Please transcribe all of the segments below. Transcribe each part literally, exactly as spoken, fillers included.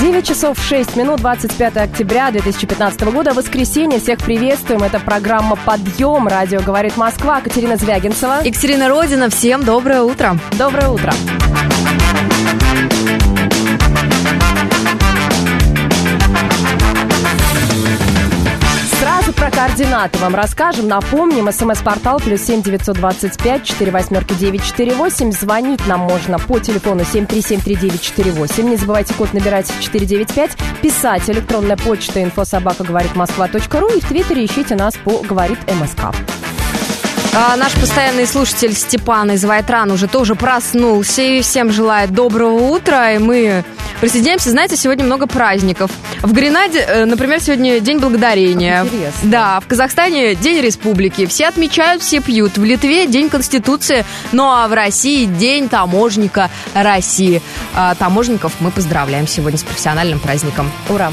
девять часов шесть минут, двадцать пятое октября две тысячи пятнадцатого года, воскресенье. Всех приветствуем. Это программа «Подъем». Радио «Говорит Москва». Катерина Звягинцева. Екатерина Родина. Всем доброе утро. Доброе утро. Сразу про координаты вам расскажем. Напомним, смс-портал плюс семь девятьсот двадцать пять четыре восьмерки девять четыре восемь. Звонить нам можно по телефону семь три семь три девять четыре восемь. Не забывайте код набирать четыре девять пять. Писать электронная почта инфо собака говорит москва точка ру. И в Твиттере ищите нас по «Говорит МСК». А наш постоянный слушатель Степан из Вайтран уже тоже проснулся и всем желает доброго утра. И мы присоединяемся. Знаете, сегодня много праздников. В Гренаде, например, сегодня День Благодарения. Интересно. Да, в Казахстане День Республики. Все отмечают, все пьют. В Литве День Конституции. Ну а в России День таможенника России. А, таможенников мы поздравляем сегодня с профессиональным праздником. Ура!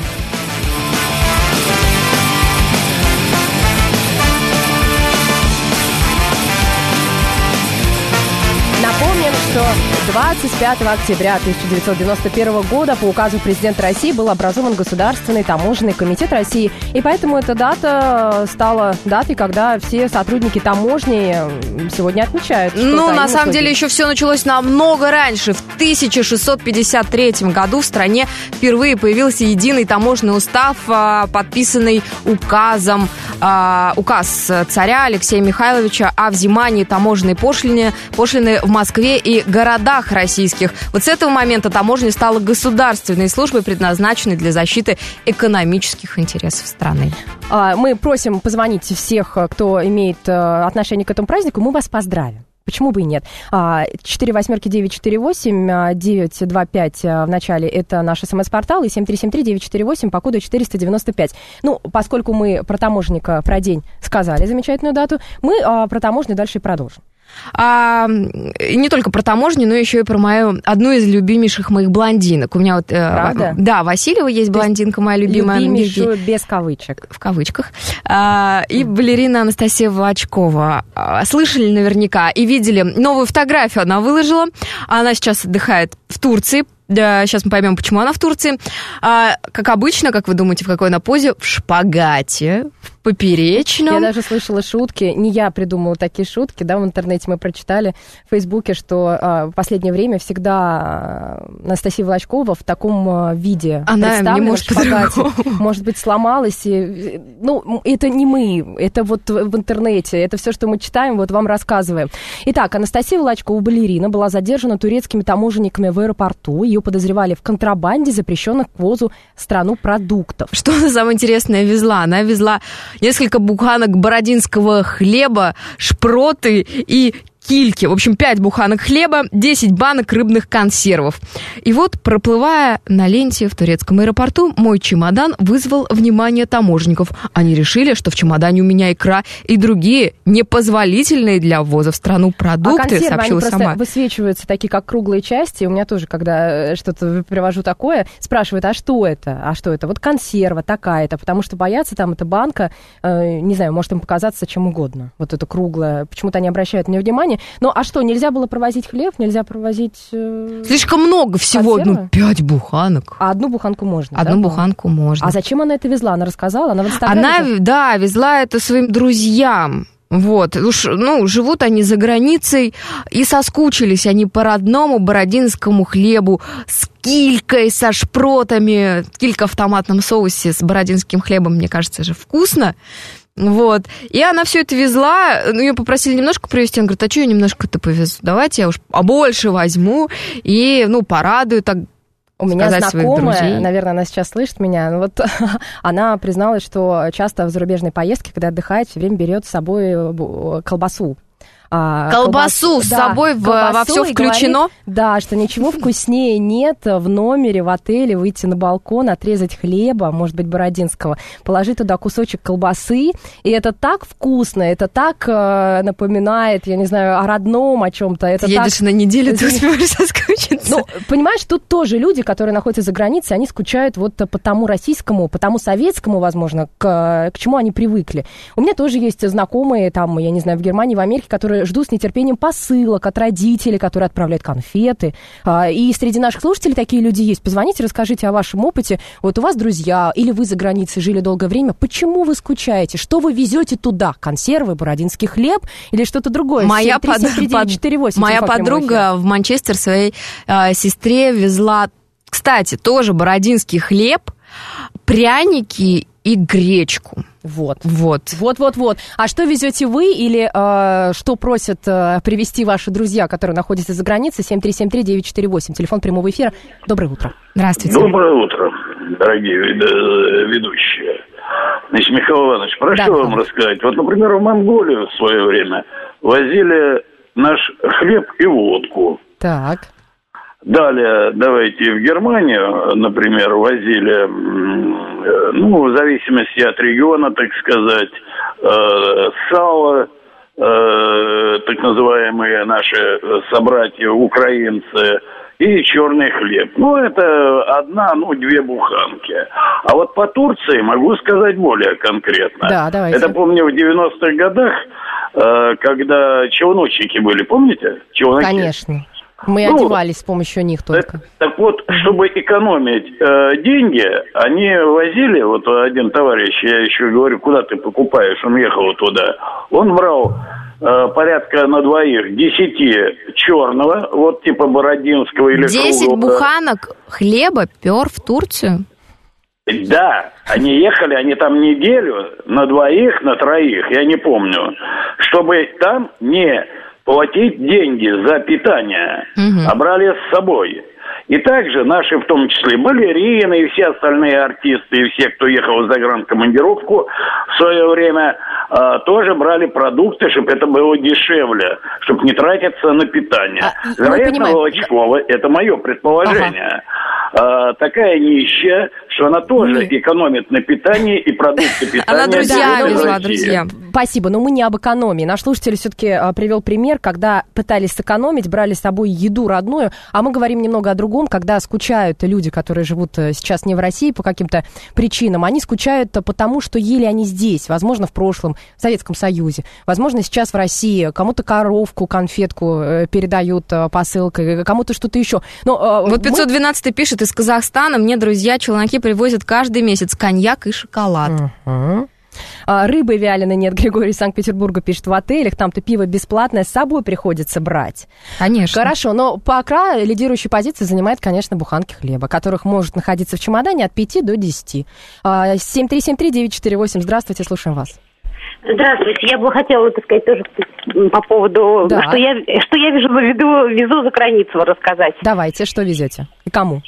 Напомним, что двадцать пятого октября тысяча девятьсот девяносто первого года по указу президента России был образован Государственный таможенный комитет России. И поэтому эта дата стала датой, когда все сотрудники таможни сегодня отмечают. Ну, на самом деле, еще все началось намного раньше. В тысяча шестьсот пятьдесят третьем году в стране впервые появился единый таможенный устав, подписанный указом, указ царя Алексея Михайловича о взимании таможенной пошлины, пошлины в Москве и городах российских. Вот с этого момента таможня стала государственной службой, предназначенной для защиты экономических интересов страны. Мы просим позвонить всех, кто имеет отношение к этому празднику, мы вас поздравим. Почему бы и нет? четыре восьмерки девять четыре восемь, девять два пять в начале — это наш смс-портал, и семь три семь три девять четыре восемь по коду четыреста девяносто пять. Ну, поскольку мы про таможенника, про день сказали замечательную дату, мы про таможню дальше и продолжим. А, не только про таможню, но еще и про мою одну из любимейших моих блондинок. У меня вот... Правда? Да, Васильева есть блондинка моя любимая. Любимейшую без кавычек. В кавычках. А, и балерина Анастасия Волочкова. Слышали наверняка и видели новую фотографию. Она выложила. Она сейчас отдыхает в Турции. Да, сейчас мы поймем, почему она в Турции. А, как обычно, как вы думаете, в какой она позе? В шпагате, в поперечном. Я даже слышала шутки. Не я придумала такие шутки, да, в интернете мы прочитали в Фейсбуке, что а, в последнее время всегда а, Анастасия Волочкова в таком а, виде она представлена, не может в шпагате. Может быть, сломалась. И, ну, это не мы, это вот в интернете, это все, что мы читаем, вот вам рассказываем. Итак, Анастасия Волочкова, балерина, была задержана турецкими таможенниками в аэропорту. Ее подозревали в контрабанде запрещенных к ввозу в страну продуктов. Что она самое интересное везла? Она везла несколько буханок бородинского хлеба, шпроты и кильки. В общем, пять буханок хлеба, десять банок рыбных консервов. И вот, проплывая на ленте в турецком аэропорту, мой чемодан вызвал внимание таможенников. Они решили, что в чемодане у меня икра и другие непозволительные для ввоза в страну продукты, а консервы, сообщила они сама. Просто высвечиваются такие, как круглые части. У меня тоже, когда что-то привожу такое, спрашивают, а что это? А что это? Вот консерва такая-то, потому что боятся, там эта банка, э, не знаю, может им показаться чем угодно. Вот это круглое. Почему-то они обращают на нее внимание. Ну, а что, нельзя было провозить хлеб, нельзя провозить... Э, Слишком много всего, консервы? Ну, пять буханок. А одну буханку можно, Одну да? буханку можно. А зачем она это везла? Она рассказала? Она в Инстаграме? Она, же? да, везла это своим друзьям. Вот, уж, ну, живут они за границей, и соскучились они по родному бородинскому хлебу с килькой, со шпротами. Килька в томатном соусе с бородинским хлебом, мне кажется же, вкусно. Вот, и она все это везла, ну, ее попросили немножко привезти, она говорит, а что я немножко-то повезу, давайте я уж побольше возьму и, ну, порадую так. У меня знакомая, наверное, она сейчас слышит меня, вот она призналась, что часто в зарубежной поездке, когда отдыхает, все время берет с собой колбасу. А, колбасу, колбасу с да, собой в, во все включено? Говорит, да, что ничего вкуснее нет в номере, в отеле выйти на балкон, отрезать хлеба, может быть, бородинского, положить туда кусочек колбасы, и это так вкусно, это так э, напоминает, я не знаю, о родном, о чем-то. Это ты так... едешь на неделю, ты успеваешь соскучиться. Ну, понимаешь, тут тоже люди, которые находятся за границей, они скучают вот по тому российскому, по тому советскому, возможно, к, к чему они привыкли. У меня тоже есть знакомые, там, я не знаю, в Германии, в Америке, которые ждут с нетерпением посылок от родителей, которые отправляют конфеты. И среди наших слушателей такие люди есть. Позвоните, расскажите о вашем опыте. Вот у вас друзья, или вы за границей жили долгое время. Почему вы скучаете? Что вы везете туда? Консервы, бородинский хлеб или что-то другое? Моя, под... под... Моя подруга в Манчестер своей э, сестре везла, кстати, тоже бородинский хлеб, пряники и гречку. Вот. Вот. Вот, вот, вот. А что везете вы или э, что просят э, привезти ваши друзья, которые находятся за границей? семь три семь три девять четыре восемь. Телефон прямого эфира. Доброе утро. Здравствуйте. Доброе утро, дорогие ведущие. Значит, Михаил Иванович, про да, что вам рассказать? Вот, например, в Монголию в свое время возили наш хлеб и водку. Так. Далее, давайте, в Германию, например, возили, ну, в зависимости от региона, так сказать, сало, так называемые наши собратья-украинцы, и черный хлеб. Ну, это одна, ну, две буханки. А вот по Турции могу сказать более конкретно. Да, давайте. Это, помню, в девяностых годах, когда челночники были, помните? Челноки. Конечно. Мы ну, одевались с помощью них только. Так, так вот, чтобы экономить э, деньги, они возили, вот один товарищ, я еще говорю, куда ты покупаешь, он ехал туда, он брал э, порядка на двоих десяти черного, вот типа бородинского или десять круглого. Буханок хлеба пер в Турцию? Да, они ехали, они там неделю на двоих, на троих, я не помню, чтобы там не платить деньги за питание, угу. а брали с собой. И также наши, в том числе, балерины и все остальные артисты, и все, кто ехал в загранкомандировку в свое время, э, тоже брали продукты, чтобы это было дешевле, чтобы не тратиться на питание. А, Вероятно, Волочкова, это мое предположение, ага. э, такая нищая, что она тоже Нет. экономит на питании и продукты питания. Она друзья везла, друзья. Спасибо, но мы не об экономии. Наш слушатель все-таки а, привел пример, когда пытались сэкономить, брали с собой еду родную, а мы говорим немного о другом, когда скучают люди, которые живут сейчас не в России по каким-то причинам, они скучают потому, что ели они здесь, возможно, в прошлом, в Советском Союзе, возможно, сейчас в России, кому-то коровку, конфетку передают посылкой, кому-то что-то еще. Но, вот пятьсот двенадцать мы... пишет, из Казахстана мне друзья челноки привозят каждый месяц коньяк и шоколад. Uh-huh. Рыбы вяленой нет, Григорий из Санкт-Петербурга пишет, в отелях, там-то пиво бесплатное, с собой приходится брать. Конечно. Хорошо, но пока лидирующую позицию занимает, конечно, буханки хлеба, которых может находиться в чемодане от пяти до десяти. семь три семь три девять четыре восемь, здравствуйте, слушаем вас. Здравствуйте, я бы хотела, так сказать, тоже по поводу, да. что, я, что я везу, везу, везу за границу рассказать. Давайте, что везете и кому?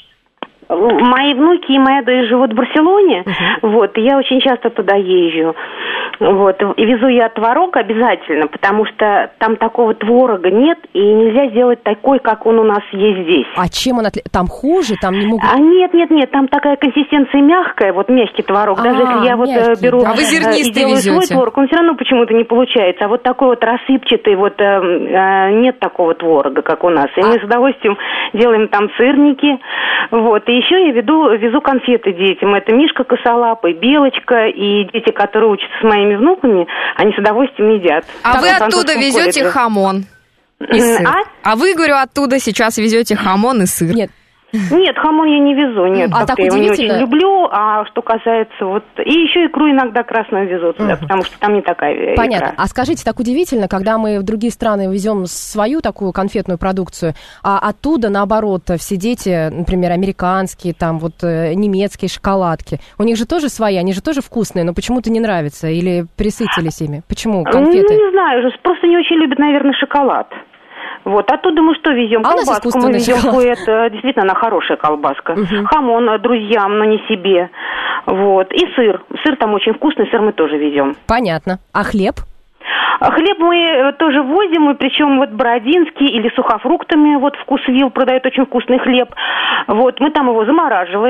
Мои внуки и моя дочь живут в Барселоне, uh-huh. вот, и я очень часто туда езжу, вот, и везу я творог обязательно, потому что там такого творога нет, и нельзя сделать такой, как он у нас есть здесь. А чем он отличается? Там хуже? Там не могут... А нет, нет, нет, там такая консистенция мягкая, вот мягкий творог, а, даже если я мягкий, вот беру да. а вы зернистый и делаю везете. свой творог, он все равно почему-то не получается, а вот такой вот рассыпчатый, вот э, э, нет такого творога, как у нас, и а. мы с удовольствием делаем там сырники, вот, и еще я веду, везу конфеты детям. Это Мишка Косолапый, Белочка, и дети, которые учатся с моими внуками, они с удовольствием едят. А вы оттуда везете колледже. хамон и сыр. А? а вы, говорю, оттуда сейчас везете хамон и сыр. Нет. Нет, хамон я не везу, нет, а так я его не удивительно. очень люблю, а что касается вот... И еще икру иногда красную везут туда, uh-huh. потому что там не такая Понятно. икра. А скажите, так удивительно, когда мы в другие страны везем свою такую конфетную продукцию, а оттуда, наоборот, все дети, например, американские, там вот немецкие шоколадки, у них же тоже свои, они же тоже вкусные, но почему-то не нравятся или присытились ими? Почему конфеты? Ну, не знаю, просто не очень любят, наверное, шоколад. Вот, оттуда мы что везем? А колбаску мы везем, это действительно она хорошая колбаска. Угу. Хамон друзьям, но не себе. Вот, и сыр. Сыр там очень вкусный, сыр мы тоже везем. Понятно. А хлеб? Хлеб мы тоже возим, и причем вот бородинский или сухофруктами, вот Вкусвилл продает очень вкусный хлеб. Вот, мы там его замораживаем.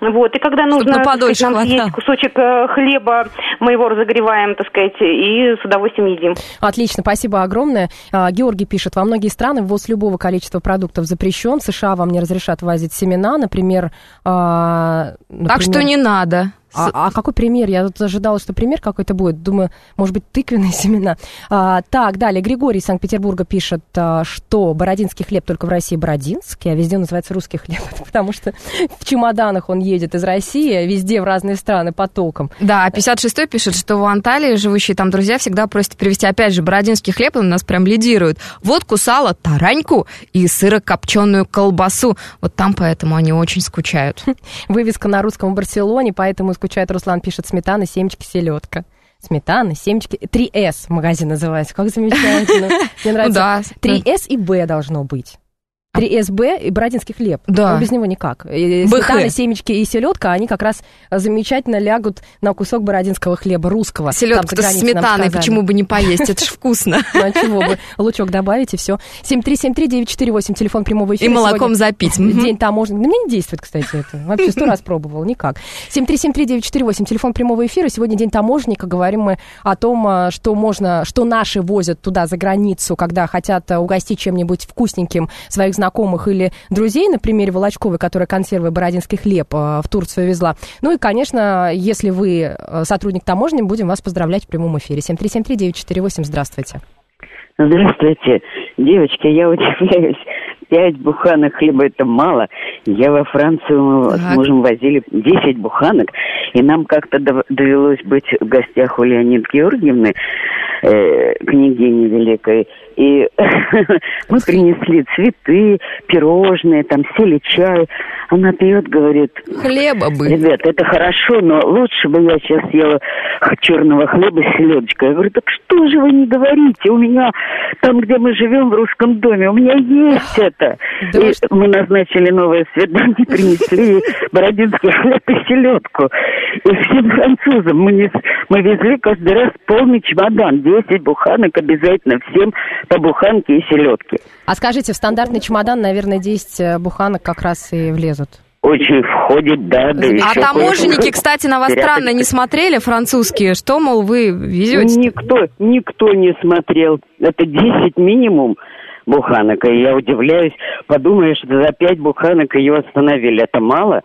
Вот, и когда нужно, так сказать, нам хватало. съесть кусочек хлеба, мы его разогреваем, так сказать, и с удовольствием едим. Отлично, спасибо огромное. Георгий пишет, во многие страны ввоз любого количества продуктов запрещен. В США вам не разрешат возить семена, например... например... Так что не надо. А, а какой пример? Я тут ожидала, что пример какой-то будет. Думаю, может быть, тыквенные семена. А, так, далее. Григорий из Санкт-Петербурга пишет, а, что бородинский хлеб только в России бородинский, а везде он называется русский хлеб, потому что в чемоданах он едет из России, везде в разные страны потоком. Да, пятьдесят шестой пишет, что в Анталии живущие там друзья всегда просят привезти, опять же, бородинский хлеб, он у нас прям лидирует. Водку, сало, тараньку и сырокопченую колбасу. Вот там поэтому они очень скучают. Вывеска на русском в Барселоне, поэтому скучает, Руслан пишет, сметана, семечки, селедка. Сметана, семечки, три эс магазин называется, как замечательно. Мне нравится. три эс и Б должно быть. три эс бэ и бородинский хлеб. Да. Но без него никак. И сметана, семечки и селедка, они как раз замечательно лягут на кусок бородинского хлеба русского. Селедка-то с сметаной, почему бы не поесть? Это ж вкусно. Ну, а чего бы? Лучок добавить, и все. семь три семь три девять четыре восемь, телефон прямого эфира. И молоком запить. День таможни. На меня не действует, кстати, это. Вообще сто раз пробовал, никак. семь три семь три девять четыре восемь, телефон прямого эфира. Сегодня день таможенника. Говорим мы о том, что можно, что наши возят туда за границу, когда хотят угостить чем-нибудь вкусненьким своих знакомых или друзей, на примере Волочковой, которая консервы бородинский хлеб в Турцию везла. Ну и, конечно, если вы сотрудник таможни, будем вас поздравлять в прямом эфире. семь три семь три девять четыре восемь, здравствуйте. Здравствуйте. Девочки, я удивляюсь. Пять буханок хлеба – это мало. Я во Францию, мы так. с мужем возили десять буханок, и нам как-то довелось быть в гостях у Леониды Георгиевны, э, княгини великой, и мы принесли цветы, пирожные, там сели чай. Она пьет, говорит, хлеба бы. Ребят, это хорошо, но лучше бы я сейчас ела черного хлеба с селедочкой. Я говорю, так что же вы не говорите? У меня там, где мы живем, в русском доме, у меня есть это. Да и что? Мы назначили новое свидание, принесли бородинский хлеб и селедку. И всем французам мы, не, мы везли каждый раз полный чемодан, десять буханок обязательно, всем по буханке и селедке. А скажите, в стандартный чемодан, наверное, десять буханок как раз и влезут. Очень входит, да. да а таможенники, кстати, на вас странно не смотрели, французские? Что, мол, вы везете? Никто, никто не смотрел. Это десять минимум буханок. И я удивляюсь, подумаешь, за пять буханок ее остановили. Это мало?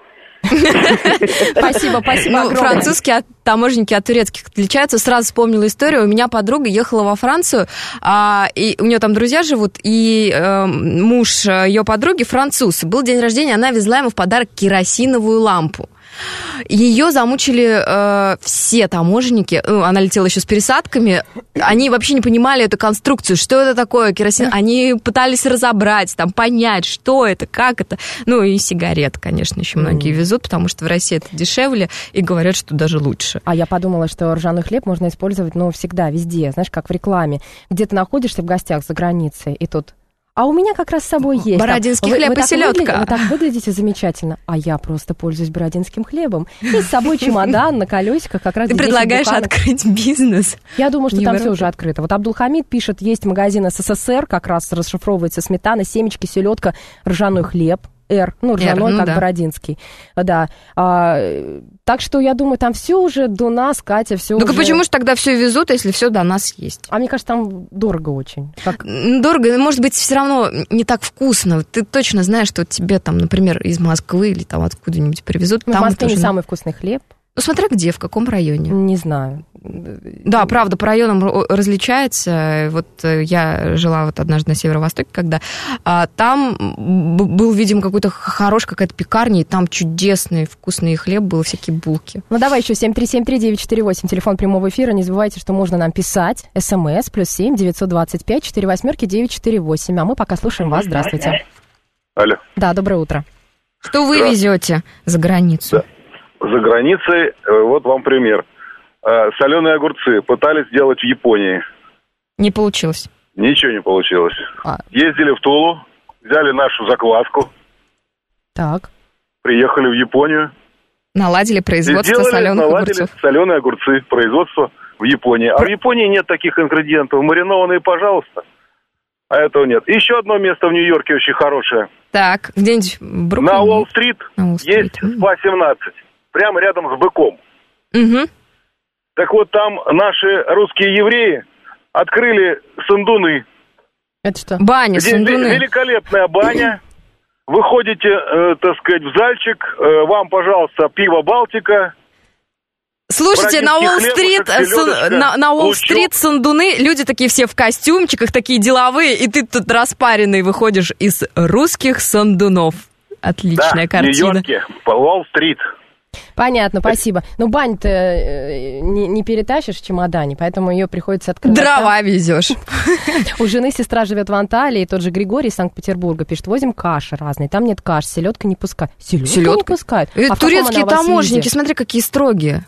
Спасибо, спасибо огромное. Французские таможенники от турецких отличаются. Сразу вспомнила историю. У меня подруга ехала во Францию, а, и у нее там друзья живут, и э, муж ее подруги француз. Был день рождения, она везла ему в подарок керосиновую лампу. Ее замучили э, все таможенники. Ну, она летела еще с пересадками. Они вообще не понимали эту конструкцию. Что это такое, керосин? Они пытались разобрать, там, понять, что это, как это. Ну, и сигарет, конечно, еще многие везут, потому что в России это дешевле, и говорят, что даже лучше. А я подумала, что ржаной хлеб можно использовать, ну, всегда, везде. Знаешь, как в рекламе. Где ты находишься в гостях за границей, и тут... А у меня как раз с собой есть. Бородинский там, хлеб вы, и селедка. Выглядите, вы так выглядите замечательно. А я просто пользуюсь бородинским хлебом. И с собой чемодан на колесиках как раз. Ты предлагаешь буханок. Открыть бизнес? Я думаю, что там все уже открыто. Вот Абдулхамид пишет, есть магазин СССР, как раз расшифровывается сметана, семечки, селедка, ржаной хлеб. Р, ну, ржаной, ну, как да. бородинский. Да. А, так что, я думаю, там все уже до нас, Катя, все Так уже... почему же тогда все везут, если все до нас есть? А мне кажется, там дорого очень. Как... Дорого, может быть, все равно не так вкусно. Ты точно знаешь, что тебе там, например, из Москвы или там откуда-нибудь привезут. Ну, там в Москве тоже... не самый вкусный хлеб. Ну, смотря где, в каком районе. Не знаю. Да, правда, по районам различается. Вот я жила вот однажды на северо-востоке, когда а, там был, видимо, какой-то хороший, какая-то пекарня, и там чудесный вкусный хлеб был, всякие булки. Ну, давай еще семь три семь три девять четыре восемь, телефон прямого эфира. Не забывайте, что можно нам писать. СМС плюс семь девятьсот двадцать пять четыре восьмерки девять четыре восемь. А мы пока слушаем вас. Здравствуйте. Алло. Да, доброе утро. Что вы везете за границу? Да. За границей, вот вам пример. Соленые огурцы пытались сделать в Японии. Не получилось. Ничего не получилось. А. Ездили в Тулу, взяли нашу закваску. Так. Приехали в Японию. Наладили производство сделали, соленых наладили огурцов. Соленые огурцы, производство в Японии. А в Японии нет таких ингредиентов. Маринованные, пожалуйста. а этого нет. Еще одно место в Нью-Йорке очень хорошее. Так, где-нибудь в Бруклине? На Уолл-стрит есть спа семнадцать, прямо рядом с быком. Угу. Так вот, там наши русские евреи открыли сандуны. Это что? Баня, Здесь сандуны. великолепная баня. Выходите, э, так сказать, в зальчик, э, вам, пожалуйста, пиво «Балтика». Слушайте, на Уолл-стрит, сан, на, на Уолл-стрит сандуны, люди такие все в костюмчиках, такие деловые, и ты тут распаренный выходишь из русских сандунов. Отличная да, картина. в Нью-Йорке, по Уолл-стрит. Понятно, спасибо. Но бань-то э, не, не перетащишь в чемодане, поэтому ее приходится открывать. Дрова везешь. У жены сестра живет в Анталии, тот же Григорий из Санкт-Петербурга пишет, возим каши разные, там нет каш, селедка не пускают. Селедка не пускают? А турецкие таможенники, смотри, какие строгие.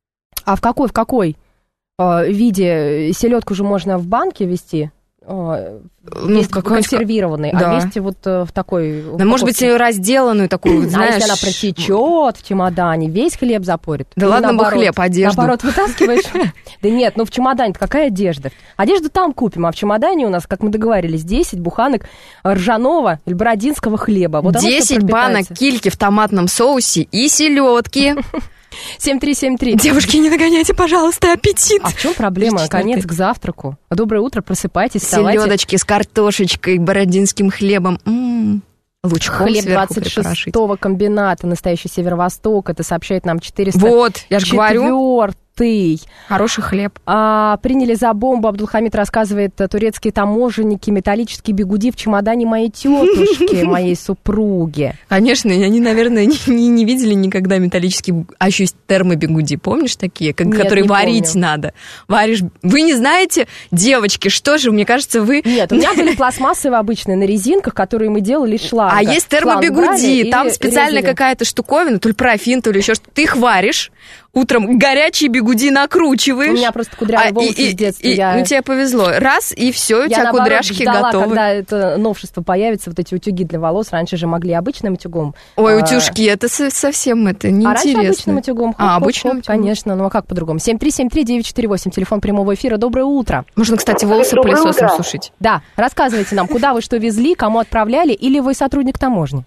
А в какой, в какой э, виде? Селедку же можно в банке везти? Э, ну, в консервированный, да. А вести вот э, в такой... Да, может быть, разделанную такую, вот, знаешь... А если она протечет в чемодане, весь хлеб запорит? Да или ладно наоборот, бы хлеб, одежду. Наоборот, вытаскиваешь? Да нет, ну в чемодане-то какая одежда? Одежду там купим, а в чемодане у нас, как мы договорились, десять буханок ржаного или бородинского хлеба. десять банок кильки в томатном соусе и селедки. семь три семь три. Девушки, не нагоняйте, пожалуйста, аппетит. А в чем проблема? Конец к завтраку. Доброе утро, просыпайтесь, вставайте. Селедочки с картошечкой, бородинским хлебом. М-м-м. Лучком хлеб двадцать шестого комбината, настоящий Северо-Восток. Это сообщает нам четыреста Вот, я же говорю. Четвертый. Хороший хлеб. А, приняли за бомбу, Абдулхамид рассказывает, турецкие таможенники, металлические бигуди в чемодане моей тетушки, моей супруги. Конечно, они, наверное, не, не, не видели никогда металлические, а еще есть термобигуди, помнишь такие, как, Нет, которые варить помню. Надо. Варишь. Вы не знаете, девочки, что же, мне кажется, вы... Нет, у меня были пластмассовые обычные на резинках, которые мы делали из шланга. А есть термобигуди, там специальная какая-то штуковина, то ли парафин, то ли еще что-то. Ты их варишь, утром горячие бигуди накручиваешь. У меня просто кудрявые волосы а, и, с детства. И, я... Ну, тебе повезло. Раз, и все, у я, тебя наоборот, кудряшки ждала, готовы. Когда это новшество появится, вот эти утюги для волос. Раньше же могли обычным утюгом. Ой, утюжки, а... это совсем это неинтересно. А раньше обычным утюгом. А, обычным утюгом? Конечно, ну а как по-другому? семь три семь три девять четыре восемь, телефон прямого эфира. Доброе утро. Можно, кстати, волосы Доброе пылесосом утро. сушить. Да, рассказывайте нам, куда вы что везли, кому отправляли, или вы сотрудник таможни?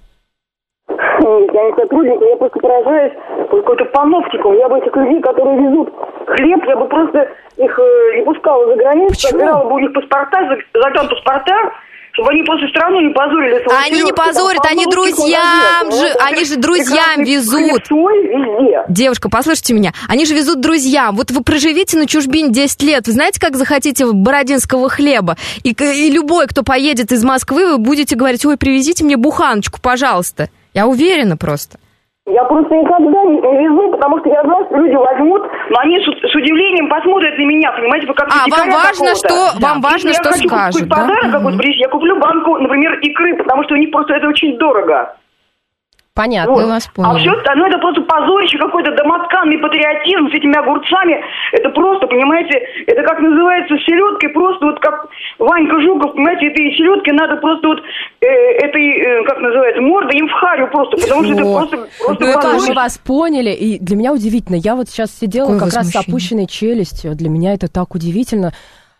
Я не сотрудник, я просто поражаюсь какой-то паноптиком. Я бы этих людей, которые везут хлеб, я бы просто их э, не пускала за границу, собирала бы у них паспорта, задам паспорта, чтобы они после страны не позорили свою Они вперед, не позорят, они друзьям же, вот, они же друзьям везут. Девушка, послушайте меня, они же везут друзьям. Вот вы проживите на чужбине десять лет, вы знаете, как захотите бородинского хлеба? И, и любой, кто поедет из Москвы, вы будете говорить, ой, привезите мне буханочку, пожалуйста. Я уверена просто. Я просто никогда не везу, потому что я знаю, что люди возьмут, но они с, с удивлением посмотрят на меня, понимаете, вы как А, вам важно, что, да. вам важно, Если что я хочу скажут, купить да? подарок какой-то, я куплю банку, например, икры, потому что у них просто это очень дорого. Понятно, вот. вас А все остальное это просто позорище, какой-то домотканный патриотизм с этими огурцами. Это просто, понимаете, это как называется селедкой, просто вот как Ванька Жуков, понимаете, этой селедке надо просто вот э, этой, э, как называется, мордой им в харю просто, потому что это просто, просто ну, это мы вас поняли, и для меня удивительно. Я вот сейчас сидела Какое как раз с опущенной челюстью. Для меня это так удивительно.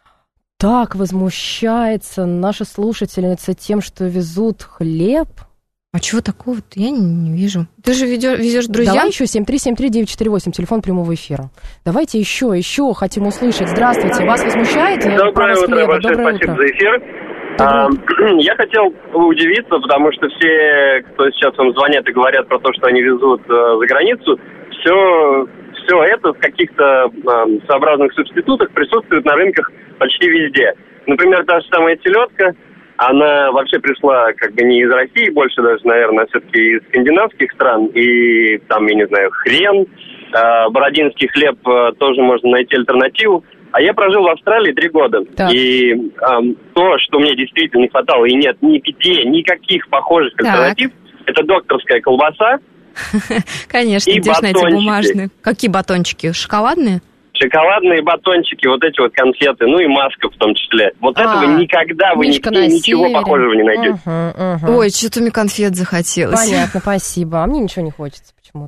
Так возмущается наша слушательница тем, что везут хлеб. А чего такого-то? Я не, не вижу. Ты же ведешь, везешь друзьям? Давай еще семь три семь три девять четыре восемь, телефон прямого эфира. Давайте еще, еще хотим услышать. Здравствуйте, вас возмущает? Доброе утро, хлеба? большое Доброе спасибо утро. за эфир. А, я хотел удивиться, потому что все, кто сейчас вам звонят и говорят про то, что они везут а, за границу, все, все это в каких-то а, сообразных субститутах присутствует на рынках почти везде. Например, та же самая селедка. Она вообще пришла как бы не из России, больше даже, наверное, все-таки из скандинавских стран. И там, я не знаю, хрен, э, бородинский хлеб, э, тоже можно найти альтернативу. А я прожил в Австралии три года. Так. И э, то, что мне действительно не хватало, и нет нигде никаких похожих так. альтернатив, это докторская колбаса. Конечно, где же найти бумажные? Какие батончики? Шоколадные? Шоколадные батончики, вот эти вот конфеты, ну и маска в том числе. Вот а, этого никогда вы нигде ничего похожего не найдете. Угу, угу. Ой, что-то мне конфет захотелось. Понятно, спасибо. А мне ничего не хочется почему-то.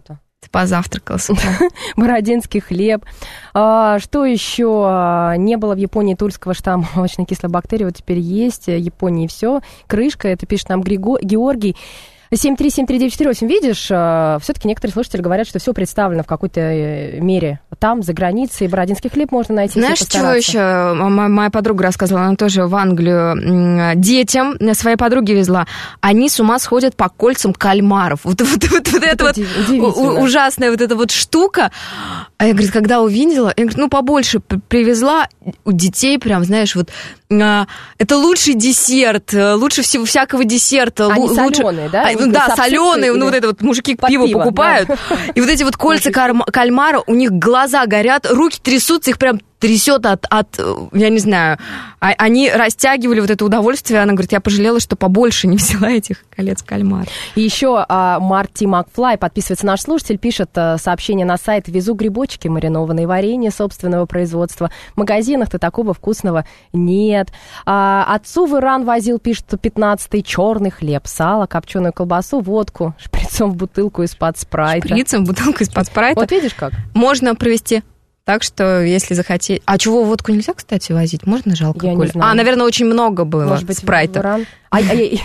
позавтракала с утра. Бородинский хлеб. А, что еще? Не было в Японии тульского штамма молочной кислой бактерии, вот теперь есть. Японии все. Крышка, это пишет нам Григо... Георгий. семь три семь три девять четыре восемь. Видишь, все-таки некоторые слушатели говорят, что все представлено в какой-то мере там, за границей. Бородинский хлеб можно найти. Знаешь, чего еще? Моя подруга рассказывала, она тоже в Англию детям своей подруги везла. Они с ума сходят по кольцам кальмаров. Вот, вот, вот, вот это вот ужасная вот эта вот штука. А я, говорит, когда увидела, я, говорит, ну, побольше привезла, у детей прям, знаешь, вот это лучший десерт, лучше всего всякого десерта. Они лучше... соленые, да? А, да, соленые, ну вот это вот мужики пиво пиво, покупают. Да. И вот эти вот кольца кальмара, у них глаза горят, руки трясутся, их прям трясет от, от, я не знаю, они растягивали вот это удовольствие. Она говорит, я пожалела, что побольше не взяла этих колец кальмара. И еще а, Марти Макфлай, подписывается наш слушатель, пишет а, сообщение на сайт: везу грибочки, маринованные варенье собственного производства. В магазинах-то такого вкусного нет. А, отцу в Иран возил, пишет пятнадцатый, черный хлеб, сало, копченую колбасу, водку, шприцом в бутылку из-под спрайта. Шприцем в бутылку из-под спрайта. Вот видишь как? Можно провести... Так что, если захотеть... А чего, водку нельзя, кстати, возить? Можно же алкоголь? А, наверное, очень много было. Может быть, спрайта. В Иран? А,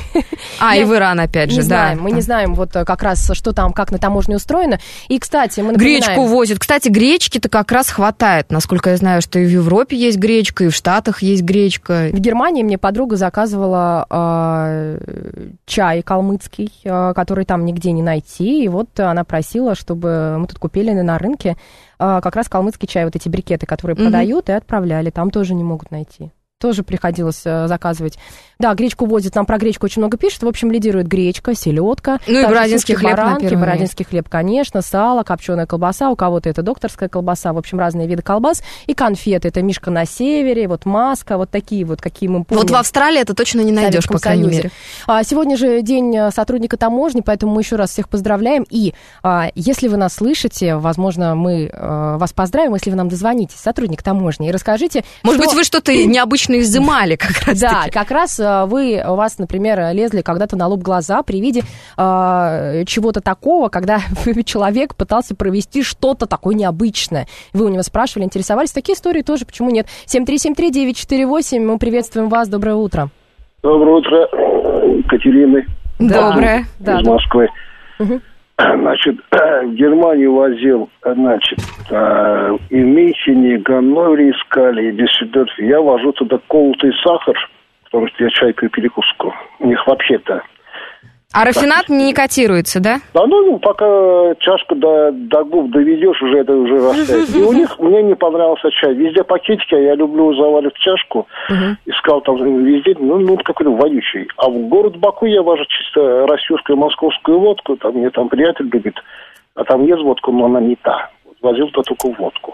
а и в Иран, опять же, не да. Знаем, мы не знаем вот как раз, что там, как на таможне устроено. И, кстати, мы напоминаем... Гречку возят. Кстати, гречки-то как раз хватает. Насколько я знаю, что и в Европе есть гречка, и в Штатах есть гречка. В Германии мне подруга заказывала э, чай калмыцкий, э, который там нигде не найти. И вот она просила, чтобы мы тут купили на рынке э, как раз калмыцкий чай, вот эти брикеты, которые mm-hmm. продают, и отправляли. Там тоже не могут найти. Тоже приходилось э, заказывать. Да, гречку возят, нам про гречку очень много пишут. В общем, лидирует гречка, селедка. Ну и бородинский хлеб баранки, на бородинский хлеб, конечно, сало, копченая колбаса. У кого-то это докторская колбаса. В общем, разные виды колбас. И конфеты. Это Мишка на севере, вот Маска, вот такие вот, какие мы помним. Вот в Австралии это точно не найдешь, по крайней мере. А, сегодня же день сотрудника таможни, поэтому мы еще раз всех поздравляем. И а, если вы нас слышите, возможно, мы а, вас поздравим, если вы нам дозвонитесь, сотрудник таможни, и расскажите... Может что... быть, вы что-то необычное изымали как раз. Да, как раз вы, у вас, например, лезли когда-то на лоб глаза при виде э, чего-то такого, когда человек пытался провести что-то такое необычное. Вы у него спрашивали, интересовались. Такие истории тоже, почему нет? семь три семь три девять четыре восемь, мы приветствуем вас, доброе утро. Доброе утро, Катерина. Доброе. Из да, Москвы. Угу. Значит, в Германию возил, значит, и в Мюнхене, и Ганновере искали, и Дюссельдорфе. Я вожу туда колотый сахар, потому что я чай пью перекуску. У них вообще-то... А рафинат так, не котируется, да? Да, ну, пока чашку до, до губ доведешь, уже это уже растает. И у них мне не понравился чай. Везде пакетики, а я люблю заваривать чашку. Uh-huh. Искал там везде, ну, ну, какой-то вонючий. А в город Баку я вожу чисто российскую московскую водку. Там мне там приятель любит. А там есть водка, но она не та. Возил-то только водку.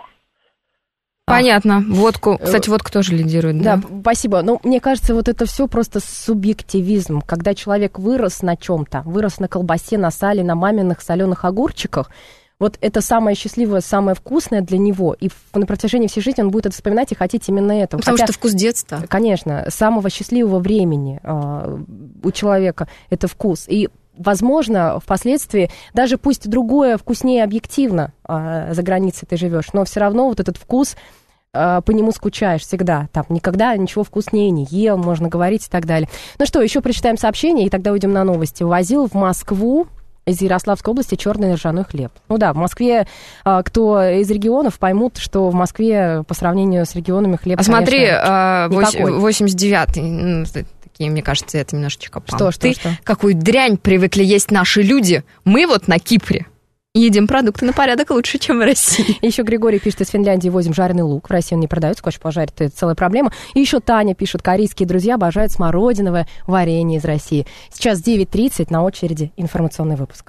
Понятно. Водку. Кстати, водка тоже лидирует, да? Да, спасибо. Но мне кажется, вот это все просто субъективизм. Когда человек вырос на чем-то, вырос на колбасе, на сале, на маминых соленых огурчиках, вот это самое счастливое, самое вкусное для него. И на протяжении всей жизни он будет это вспоминать и хотеть именно этого. Потому Хотя, что вкус детства. Конечно. Самого счастливого времени э, у человека это вкус. И возможно, впоследствии, даже пусть другое вкуснее объективно э, за границей ты живешь, но все равно вот этот вкус, э, по нему скучаешь всегда. Там никогда ничего вкуснее не ел, можно говорить и так далее. Ну что, еще прочитаем сообщение, и тогда уйдем на новости. Возил в Москву из Ярославской области черный ржаной хлеб. Ну да, в Москве, э, кто из регионов, поймут, что в Москве по сравнению с регионами хлеб, а смотри, конечно, восемьдесят девятый... И мне кажется, это немножечко пам. Что, что, Ты что? Какую дрянь привыкли есть наши люди. Мы вот на Кипре едим продукты на порядок лучше, чем в России. Еще Григорий пишет, из Финляндии возим жареный лук. В России он не продается, хочешь пожарить, это целая проблема. И еще Таня пишет, корейские друзья обожают смородиновое варенье из России. Сейчас девять тридцать, на очереди информационный выпуск.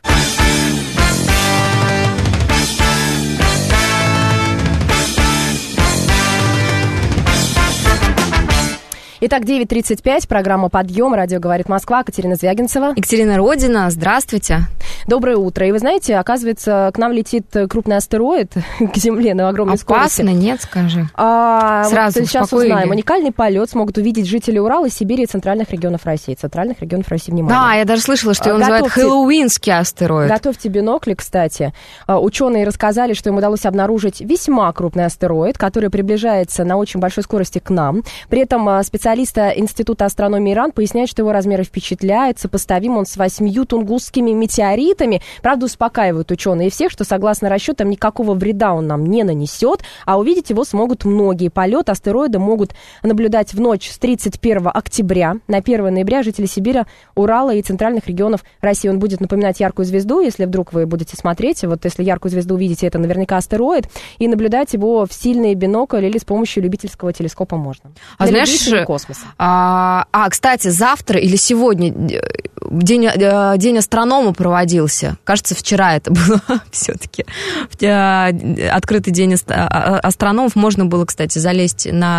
Итак, девять тридцать пять, программа «Подъем», радио «Говорит Москва», Катерина Звягинцева. Екатерина Родина, здравствуйте. Доброе утро. И вы знаете, оказывается, к нам летит крупный астероид к Земле на огромной скорости. Опасно, нет, скажи. А, Сразу вот сейчас успокоили. узнаем. Уникальный полет смогут увидеть жители Урала, Сибири и центральных регионов России. Центральных регионов России, внимание. Да, я даже слышала, что его называют хэллоуинский астероид. Готовьте бинокли, кстати. Ученые рассказали, что им удалось обнаружить весьма крупный астероид, который приближается на очень большой скорости к нам. При этом специалисты Института астрономии ИРАН поясняют, что его размеры впечатляют. Сопоставим он с восьмью тунгусскими метеоритами. Правда, успокаивают ученые всех, что, согласно расчетам, никакого вреда он нам не нанесет, а увидеть его смогут многие. Полет астероида могут наблюдать в ночь с тридцать первого октября на первое ноября жители Сибири, Урала и центральных регионов России. Он будет напоминать яркую звезду, если вдруг вы будете смотреть. Вот если яркую звезду увидите, это наверняка астероид. И наблюдать его в сильный бинокль или с помощью любительского телескопа можно. А знаешь, а, а, кстати, завтра или сегодня день, день астронома проводился. Кажется, вчера это было все-таки. Открытый день астрономов. Можно было, кстати, залезть на,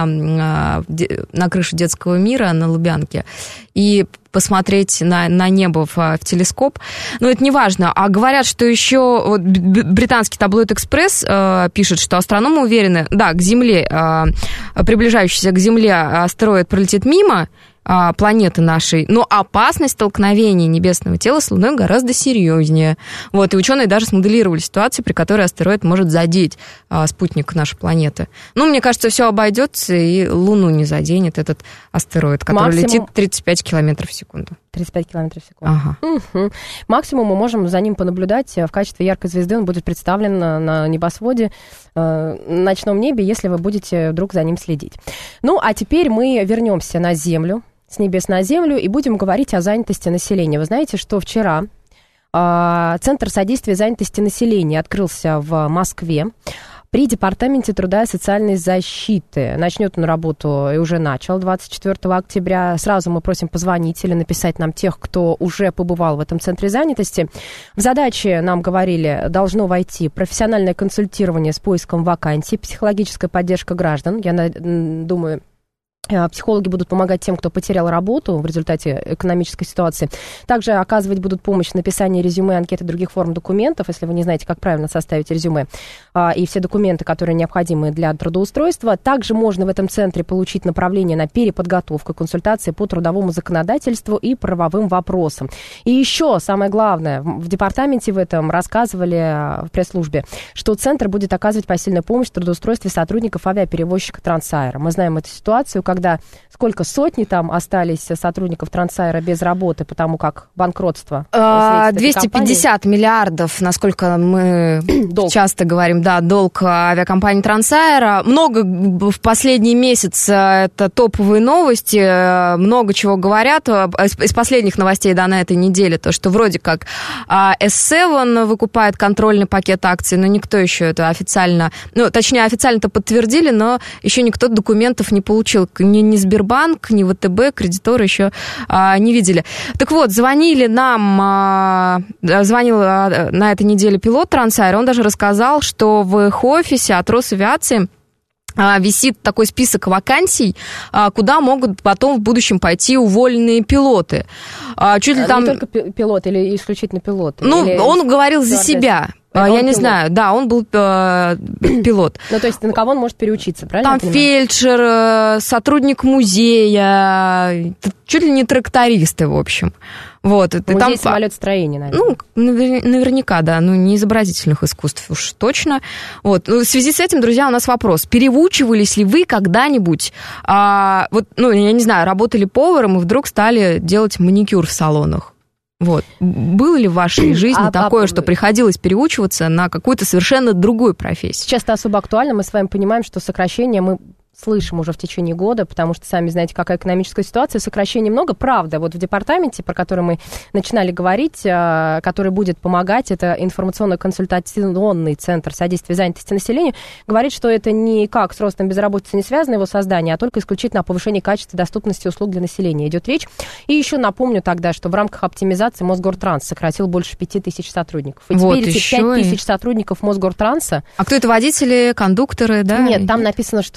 на крышу детского мира на Лубянке и посмотреть на, на небо в, в телескоп. Но это не важно. А говорят, что еще вот, британский таблоид «Экспресс» э, пишет, что астрономы уверены, да, к Земле, э, приближающийся к Земле астероид пролетит мимо э, планеты нашей, но опасность столкновения небесного тела с Луной гораздо серьезнее. Вот, и ученые даже смоделировали ситуацию, при которой астероид может задеть э, спутник нашей планеты. Ну, мне кажется, все обойдется, и Луну не заденет этот астероид, который Максимум... летит тридцать пять километров в секунду. тридцать пять километров в секунду. Ага. Угу. Максимум мы можем за ним понаблюдать. В качестве яркой звезды он будет представлен на, на небосводе, э, ночном небе, если вы будете вдруг за ним следить. Ну, а теперь мы вернемся на Землю, с небес на Землю, и будем говорить о занятости населения. Вы знаете, что вчера э, Центр содействия занятости населения открылся в Москве при Департаменте труда и социальной защиты. Начнет он работу и уже начал двадцать четвёртого октября. Сразу мы просим позвонить или написать нам тех, кто уже побывал в этом центре занятости. В задачи, нам говорили, должно войти профессиональное консультирование с поиском вакансий, психологическая поддержка граждан. Я думаю... Психологи будут помогать тем, кто потерял работу в результате экономической ситуации. Также оказывать будут помощь в написании резюме, анкеты и других форм документов, если вы не знаете, как правильно составить резюме, и все документы, которые необходимы для трудоустройства. Также можно в этом центре получить направление на переподготовку, консультации по трудовому законодательству и правовым вопросам. И еще, самое главное, в департаменте в этом рассказывали в пресс-службе, что центр будет оказывать посильную помощь в трудоустройстве сотрудников авиаперевозчика Трансаэра. Мы знаем эту ситуацию, когда когда сколько сотни там остались сотрудников Трансаэра без работы, потому как банкротство. двести пятьдесят миллиардов, насколько мы часто говорим, да, долг авиакомпании Трансаэра. Много в последний месяц, это топовые новости, много чего говорят. Из последних новостей, да, на этой неделе, то, что вроде как эс семь выкупает контрольный пакет акций, но никто еще это официально, ну, точнее, официально-то подтвердили, но еще никто документов не получил. Ни, ни Сбербанк, ни вэ тэ бэ, кредиторы еще а, не видели. Так вот, звонили нам, а, звонил а, на этой неделе пилот Трансаэра, он даже рассказал, что в их офисе от Росавиации а, висит такой список вакансий, а, куда могут потом в будущем пойти уволенные пилоты. А, чуть ли а там... Не только пилот или исключительно пилот? Ну, или... он говорил за себя. А я не пилот. знаю, да, он был э, пилот. Ну, то есть на кого он может переучиться, правильно? Там фельдшер, сотрудник музея, чуть ли не трактористы, в общем. Вот. Музей там, самолетостроения, наверное. Ну, наверняка, да, ну, не изобразительных искусств уж точно. Вот. В связи с этим, друзья, у нас вопрос. Переучивались ли вы когда-нибудь, а, вот, ну, я не знаю, работали поваром и вдруг стали делать маникюр в салонах? Вот. Было ли в вашей жизни а, такое, а... что приходилось переучиваться на какую-то совершенно другую профессию? Сейчас это особо актуально. Мы с вами понимаем, что сокращение мы слышим уже в течение года, потому что сами знаете, какая экономическая ситуация, сокращений много. Правда, вот в департаменте, про который мы начинали говорить, который будет помогать, это информационно-консультационный центр содействия занятости населения, говорит, что это никак с ростом безработицы не связано его создание, а только исключительно о повышении качества и доступности услуг для населения идет речь. И еще напомню тогда, что в рамках оптимизации Мосгортранс сократил больше пяти тысяч сотрудников. И вот теперь эти пять тысяч сотрудников Мосгортранса... А кто это, водители, кондукторы, да? Нет, там написано, что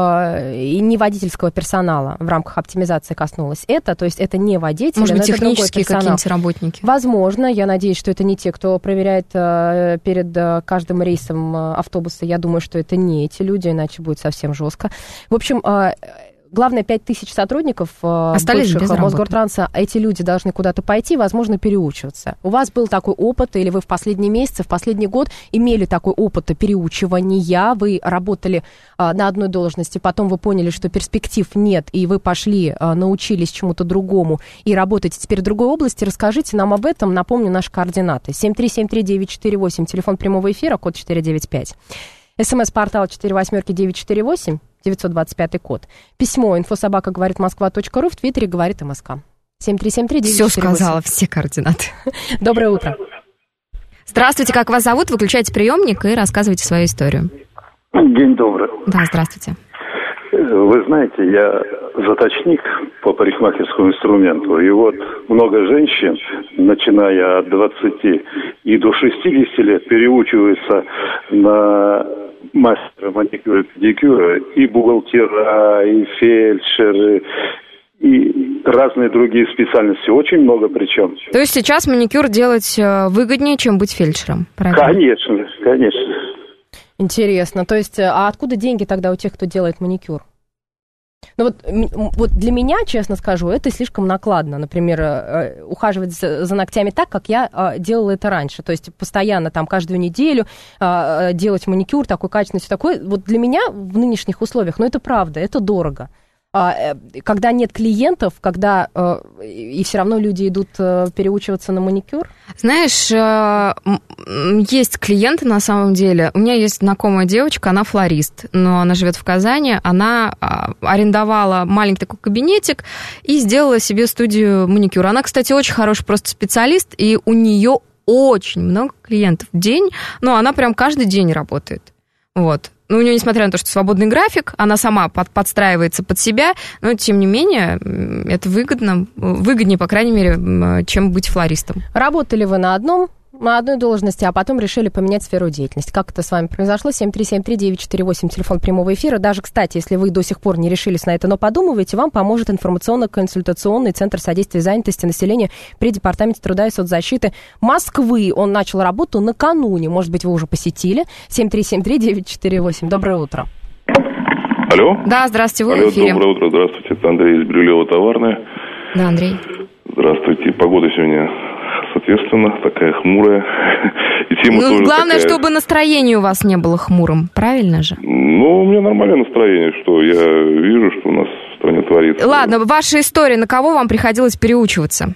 и не водительского персонала в рамках оптимизации коснулось это, то есть это не водители, может быть, но это другой технические персонал. какие-нибудь работники? Возможно, я надеюсь, что это не те, кто проверяет перед каждым рейсом автобуса. Я думаю, что это не эти люди, иначе будет совсем жестко. В общем, главное, пять тысяч сотрудников остались без работы. Мосгортранса, эти люди должны куда-то пойти, возможно, переучиваться. У вас был такой опыт, или вы в последние месяцы, в последний год имели такой опыт переучивания, вы работали а, на одной должности, потом вы поняли, что перспектив нет, и вы пошли, а, научились чему-то другому и работаете теперь в другой области. Расскажите нам об этом, напомню наши координаты. семь три семь три девять четыре восемь, телефон прямого эфира, код четыре девять пять. СМС-портал четыре восьмерки девять четыре восемь, девятьсот двадцать пятый код. Письмо инфособака говорит москва точка ру, в Твиттере говорит МСК. семь три семь три девять четыре восемь. Все сказала, все координаты. Доброе утро. Здравствуйте, как вас зовут? Выключайте приемник и рассказывайте свою историю. День добрый. Да, здравствуйте. Вы знаете, я заточник по парикмахерскому инструменту, и вот много женщин, начиная от двадцати и до шестидесяти лет, переучиваются на мастера маникюра и педикюра, и бухгалтера, и фельдшеры, и разные другие специальности, очень много причем. То есть сейчас маникюр делать выгоднее, чем быть фельдшером, правильно? Конечно, конечно. Интересно. То есть, а откуда деньги тогда у тех, кто делает маникюр? Ну вот, вот для меня, честно скажу, это слишком накладно. Например, ухаживать за, за ногтями так, как я делала это раньше. То есть постоянно там каждую неделю делать маникюр такой качественный, все такое. Вот для меня в нынешних условиях, ну это правда, это дорого. Когда нет клиентов, когда и все равно люди идут переучиваться на маникюр? Знаешь, есть клиенты на самом деле. У меня есть знакомая девочка, она флорист, но она живет в Казани. Она арендовала маленький такой кабинетик и сделала себе студию маникюра. Она, кстати, очень хороший просто специалист, и у нее очень много клиентов в день. Но она прям каждый день работает. Вот. Ну, у нее, несмотря на то, что свободный график, она сама под, подстраивается под себя, но, тем не менее, это выгодно, выгоднее, по крайней мере, чем быть флористом. Работали вы на одном, на одной должности, а потом решили поменять сферу деятельности. Как это с вами произошло? семь три семь три девять четыре восемь, телефон прямого эфира. Даже, кстати, если вы до сих пор не решились на это, но подумываете, вам поможет информационно-консультационный центр содействия занятости населения при Департаменте труда и соцзащиты Москвы. Он начал работу накануне. Может быть, вы уже посетили. семь три семь три девять четыре восемь. Доброе утро. Алло. Да, здравствуйте, вы Алло, в эфире. Доброе утро, здравствуйте. Это Андрей из Бирюлево-Товарная. Да, Андрей. Здравствуйте. Погода сегодня, соответственно, такая хмурая. И тема ну, тоже главное, такая... чтобы настроение у вас не было хмурым, правильно же? Ну, у меня нормальное настроение, что я вижу, что у нас в стране творится. Ладно, ваша история, на кого вам приходилось переучиваться?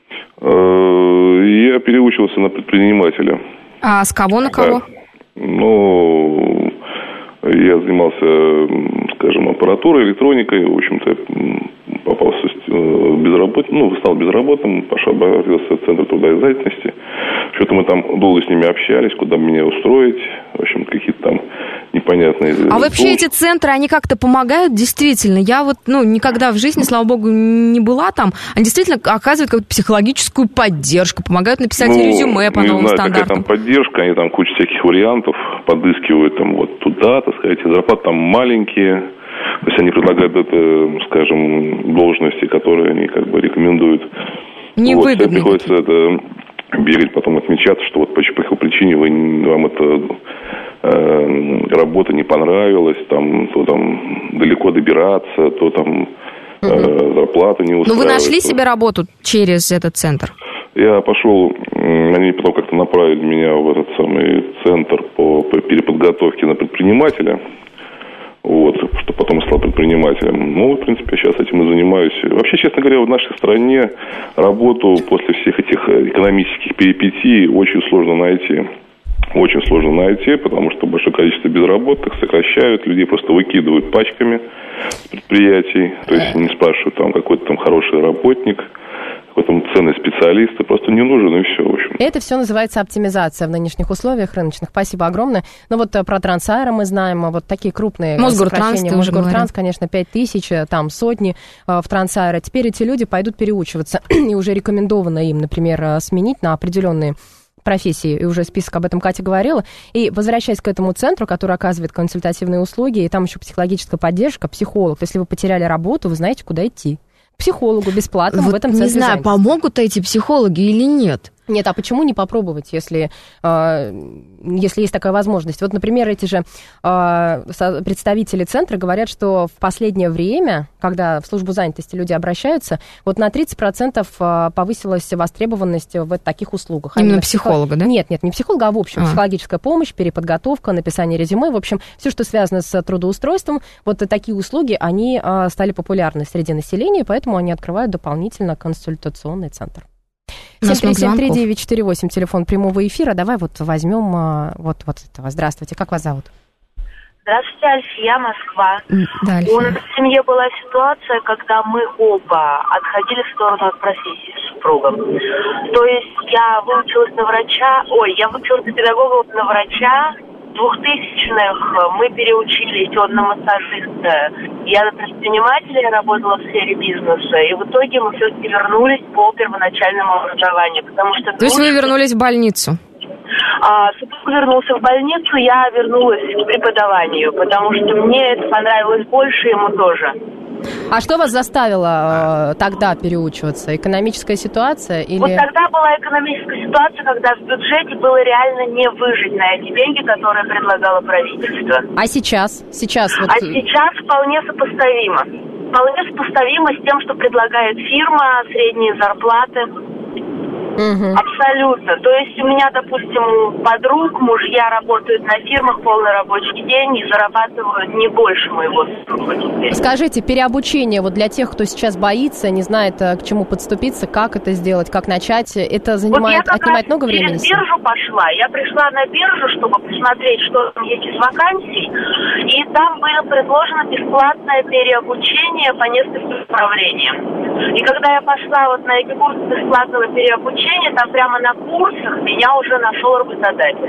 Я переучивался на предпринимателя. А с кого на кого? Да. Ну, я занимался, скажем, аппаратурой, электроникой, в общем-то, попался безработным, ну, стал безработным, пошел, обратился в Центр труда и занятости. Что-то мы там долго с ними общались, куда меня устроить, в общем, какие-то там непонятные... А вообще эти центры, они как-то помогают действительно? Я вот, ну, никогда в жизни, слава богу, не была там. Они действительно оказывают какую-то психологическую поддержку, помогают написать ну, резюме по новым знаю, стандартам. Какая там поддержка, они там кучу всяких вариантов подыскивают, там, вот туда, так сказать, зарплаты там маленькие. То есть они предлагают это, скажем, должности, которые они как бы рекомендуют. Невыгодно. Вот, приходится это бегать, потом отмечаться, что вот по какой причине вы, вам эта э, работа не понравилась, там, то там далеко добираться, то там э, зарплата не устраивает. Но вы нашли себе работу через этот центр? Я пошел, они потом как-то направили меня в этот самый центр по, по переподготовке на предпринимателя. Вот, что потом стал предпринимателем. Ну, в принципе, сейчас этим и занимаюсь. Вообще, честно говоря, в нашей стране работу после всех этих экономических перипетий очень сложно найти. Очень сложно найти, потому что большое количество безработных сокращают, людей просто выкидывают пачками с предприятий. То есть не спрашивают, там, какой-то там хороший работник, какой-то ценный специалист, просто не нужен, и все, в общем. Это все называется оптимизация в нынешних условиях рыночных. Спасибо огромное. Ну вот про Трансаэро мы знаем, вот такие крупные Мосгортранс, сокращения. Мосгортранс, конечно, пять тысяч, там сотни в Трансаэро. Теперь эти люди пойдут переучиваться, и уже рекомендовано им, например, сменить на определенные профессии, и уже список об этом Катя говорила. И возвращаясь к этому центру, который оказывает консультативные услуги, и там еще психологическая поддержка, психолог. Если вы потеряли работу, вы знаете, куда идти. К психологу бесплатно вот в этом центре не знаю, занятости. Помогут эти психологи или нет. Нет, а почему не попробовать, если, э, если есть такая возможность? Вот, например, эти же э, представители центра говорят, что в последнее время, когда в службу занятости люди обращаются, вот на тридцать процентов повысилась востребованность в таких услугах. Именно психолога, да? Нет, нет, не психолога, а в общем, а. психологическая помощь, переподготовка, написание резюме, в общем, все, что связано с трудоустройством, вот такие услуги, они э, стали популярны среди населения, поэтому они открывают дополнительно консультационный центр. семь три семь три девять четыре восемь, телефон прямого эфира. Давай вот возьмем вот, вот этого. Здравствуйте, как вас зовут? Здравствуйте, Альфия, Москва. Да, Альфия. У нас в семье была ситуация, когда мы оба отходили в сторону от профессии с супругом. То есть я выучилась на врача, ой, я выучилась на педагога, на врача. В двухтысячных мы переучились от на массажиста. Я на предпринимателя, я работала в сфере бизнеса. И в итоге мы все-таки вернулись по первоначальному образованию. Потому что То есть вы вернулись в больницу? А, супруг вернулся в больницу, я вернулась к преподаванию, потому что мне это понравилось больше, ему тоже. А что вас заставило э, тогда переучиваться? Экономическая ситуация или... Вот тогда была экономическая ситуация, когда в бюджете было реально не выжить на эти деньги, которые предлагало правительство. А сейчас? сейчас вот... А сейчас вполне сопоставимо. Вполне сопоставимо с тем, что предлагает фирма, средние зарплаты. Угу. Абсолютно. То есть у меня, допустим, у подруг мужья работают на фирмах полный рабочий день и зарабатывают не больше моего супруга. Скажите, переобучение вот для тех, кто сейчас боится, не знает, к чему подступиться, как это сделать, как начать, это занимает, вот отнимает много времени? Я через биржу пошла. Я пришла на биржу, чтобы посмотреть, что там есть из вакансий, и там было предложено бесплатное переобучение по нескольким направлениям. И когда я пошла вот на эти курсы бесплатного переобучения, там прямо на курсах меня уже нашел работодатель.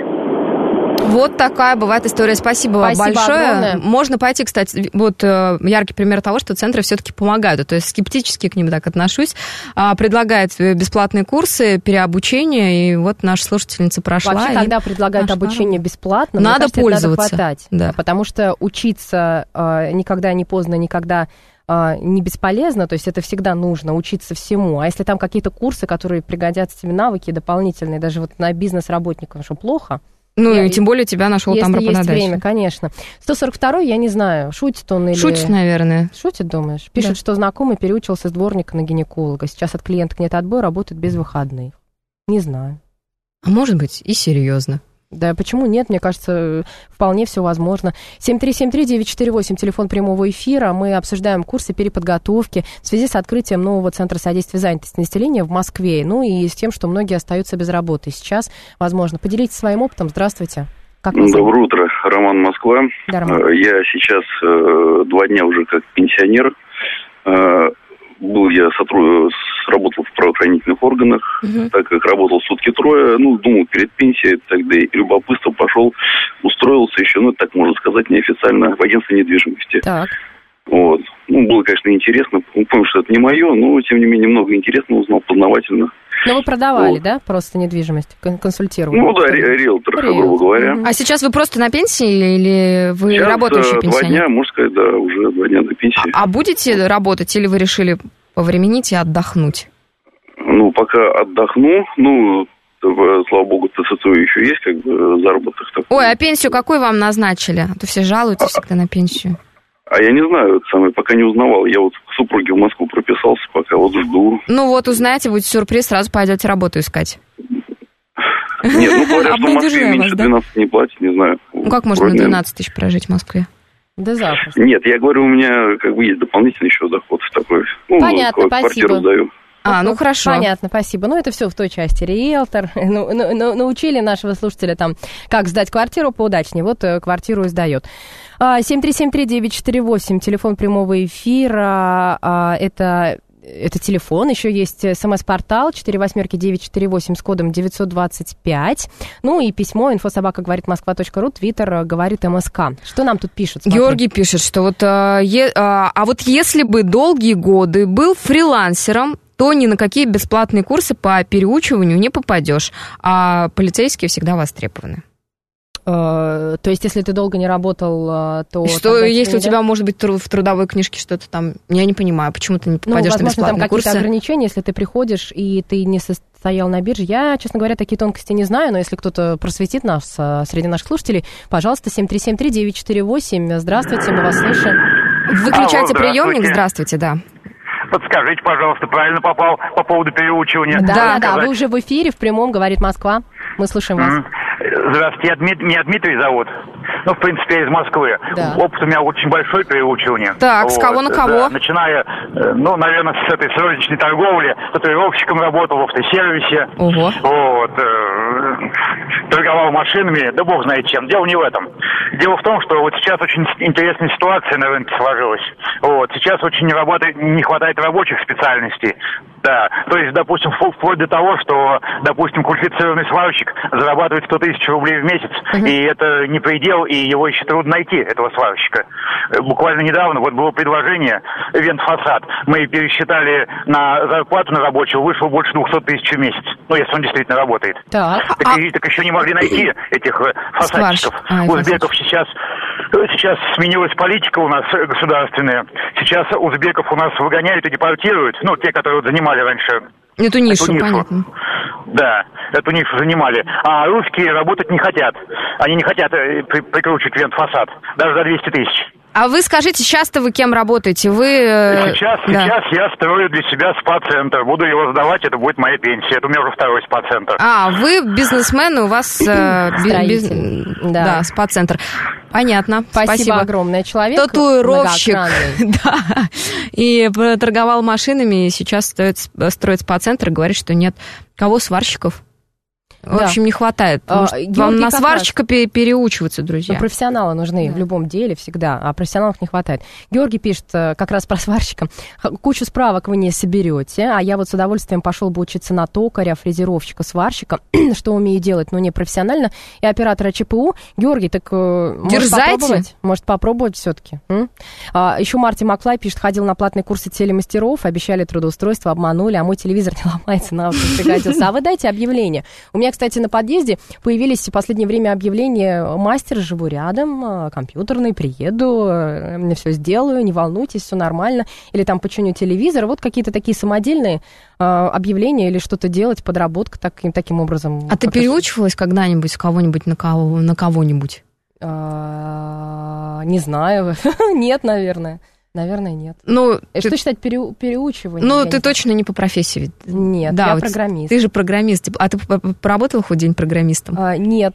Вот такая бывает история. Спасибо, Спасибо вам большое. Огромное. Можно пойти, кстати, вот яркий пример того, что центры все-таки помогают. То есть скептически к ним так отношусь. Предлагают бесплатные курсы, переобучение, и вот наша слушательница прошла. Вообще, и... когда предлагают пошла. обучение бесплатно, надо мне кажется, пользоваться. Надо хватать. Да. Потому что учиться э, никогда не поздно, никогда э, не бесполезно, то есть это всегда нужно учиться всему. А если там какие-то курсы, которые пригодятся тебе, навыки дополнительные, даже вот на бизнес-работников, что плохо. Ну, я, и тем более тебя нашел там работодатель. Если есть время, конечно. сто сорок второй, я не знаю, шутит он или... Шутит, наверное. Шутит, думаешь? Пишет, да. Что знакомый переучился с дворника на гинеколога. Сейчас от клиенток нет отбоя, работает без выходных. Не знаю. А может быть, и серьезно. Да, почему нет? Мне кажется, вполне все возможно. семь три семь три девять четыре восемь, телефон прямого эфира. Мы обсуждаем курсы переподготовки в связи с открытием нового центра содействия занятости населения в Москве. Ну и с тем, что многие остаются без работы. Сейчас, возможно. Поделитесь своим опытом. Здравствуйте. Как Доброе утро. Роман, Москва. Да, Роман. Я сейчас э, два дня уже как пенсионер. Э, был я сотруд... работал в правоохранительных органах, uh-huh. так как работал сутки трое, ну, думал, перед пенсией, тогда и любопытство пошел, устроился еще, ну, так можно сказать, неофициально, в агентство недвижимости. Так. Вот. Ну, было, конечно, интересно, помню, что это не мое, но, тем не менее, много интересного узнал, познавательно. Но вы продавали, вот. Да, просто недвижимость, консультировали? Ну, да, ре- риэлтор, Риэлтор, грубо говоря. Uh-huh. А сейчас вы просто на пенсии или вы сейчас, работающий пенсионер? Два дня, можно сказать, да, уже два дня до пенсии. А, а будете работать или вы решили повременить и отдохнуть? Ну, пока отдохну, ну, слава богу, ТСЦУ еще есть, как бы, заработок такой. Ой, а пенсию какую вам назначили? А то все жалуются всегда на пенсию. А я не знаю, это самое, пока не узнавал. Я вот к супруге в Москву прописался, пока вот жду. Ну вот, узнаете, будет сюрприз, сразу пойдете работу искать. Нет, ну, говорят, что в Москве меньше двенадцати не платят, не знаю. Ну, как можно на двенадцать тысяч прожить в Москве? Да запросто. Нет, я говорю, у меня как бы есть дополнительный еще доход такой. Ну, понятно, квартиру спасибо. сдаю. А, ну хорошо. Понятно, спасибо. Ну, это все в той части. Риэлтор. Ну, ну, ну, научили нашего слушателя там, как сдать квартиру поудачнее. Вот квартиру и сдает. семь три семь три девять четыре восемь, телефон прямого эфира. Это, это телефон. Еще есть смс-портал четыре восьмерки девять четыре восемь с кодом девятьсот двадцать пять. Ну и письмо инфособака говорит москва точка ру, твиттер говорит МСК. Что нам тут пишут? Смотри. Георгий пишет, что вот, а, е, а, а вот если бы долгие годы был фрилансером то ни на какие бесплатные курсы по переучиванию не попадешь, а полицейские всегда востребованы. То есть, если ты долго не работал, то... Что, если у тебя, может быть, в трудовой книжке что-то там... Я не понимаю, почему ты не попадешь ну, возможно, на бесплатные курсы. там какие-то ограничения, если ты приходишь, и ты не состоял на бирже. Я, честно говоря, такие тонкости не знаю, но если кто-то просветит нас среди наших слушателей, пожалуйста, семь три семь три девять четыре восемь. Здравствуйте, мы вас слышим. Выключайте Алло, приемник. Здравствуйте, да. Подскажите, пожалуйста, правильно попал по поводу переучивания? Да, да, да, вы уже в эфире, в прямом, говорит Москва. Мы слушаем вас. Здравствуйте, я Дмит... меня Дмитрий зовут. Ну, в принципе, я из Москвы. Да. Опыт у меня очень большой переучивания. Так, вот. С кого на кого? Да, начиная, ну, наверное, с этой с розничной торговли, татуировщиком работал в автосервисе. Ого. Вот. Э, торговал машинами, да бог знает чем. Дело не в этом. Дело в том, что вот сейчас очень интересная ситуация на рынке сложилась. Вот. Сейчас очень не, работает, не хватает рабочих специальностей. Да, то есть, допустим, вплоть до того, что, допустим, квалифицированный сварщик зарабатывает сто тысяч рублей в месяц, uh-huh. и это не предел, и его еще трудно найти, этого сварщика. Буквально недавно вот было предложение Вентфасад. Мы пересчитали на зарплату на рабочего, вышло больше двухсот тысяч в месяц. Ну, если он действительно работает. Так, так, а... и, так еще не могли найти этих фасадчиков. А, узбеков сейчас... Сейчас сменилась политика у нас государственная. Сейчас узбеков у нас выгоняют и депортируют. Ну, те, которые вот занимали раньше... Эту нишу, эту нишу, понятно. Да, эту нишу занимали. А русские работать не хотят. Они не хотят при- прикручивать Вентфасад. Даже за двести тысяч. А вы скажите, сейчас-то вы кем работаете? Вы... Сейчас, да. сейчас я строю для себя спа-центр. Буду его сдавать, это будет моя пенсия. Это у меня уже второй спа-центр. А, вы бизнесмен, у вас э, биз... да. да, спа-центр. Понятно. Спасибо, Спасибо. огромное. Человек татуировщик. Да. И торговал машинами, и сейчас строит, строит спа-центр и говорит, что нет. Кого? Сварщиков? В да. общем, не хватает. А, вам на сварщика раз... переучиваться, друзья. Но профессионалы нужны да. в любом деле всегда, а профессионалов не хватает. Георгий пишет как раз про сварщика. Кучу справок вы не соберете, а я вот с удовольствием пошел бы учиться на токаря, фрезеровщика, сварщика, что умею делать, но не профессионально, и оператора ЧПУ. Георгий, так может попробовать? Может попробовать все-таки? А, еще Мартин Маклай пишет, ходил на платные курсы телемастеров, обещали трудоустройство, обманули, а мой телевизор не ломается, на автор пригодился. А вы дайте объявление. У меня, кстати, на подъезде появились в последнее время объявления: мастер, живу рядом, компьютерный, приеду, все сделаю, не волнуйтесь, все нормально. Или там починю телевизор. Вот какие-то такие самодельные э, объявления или что-то делать, подработка таким, таким образом. А ты переучивалась раз... когда-нибудь кого-нибудь на, кого, на кого-нибудь? А, не знаю. Нет, наверное. Наверное, нет. Ну, что ты... считать переу... переучиванием? Ну, ты не точно не по профессии. Нет, да, я вот программист. Ты же программист. А ты поработала хоть день программистом? А, нет,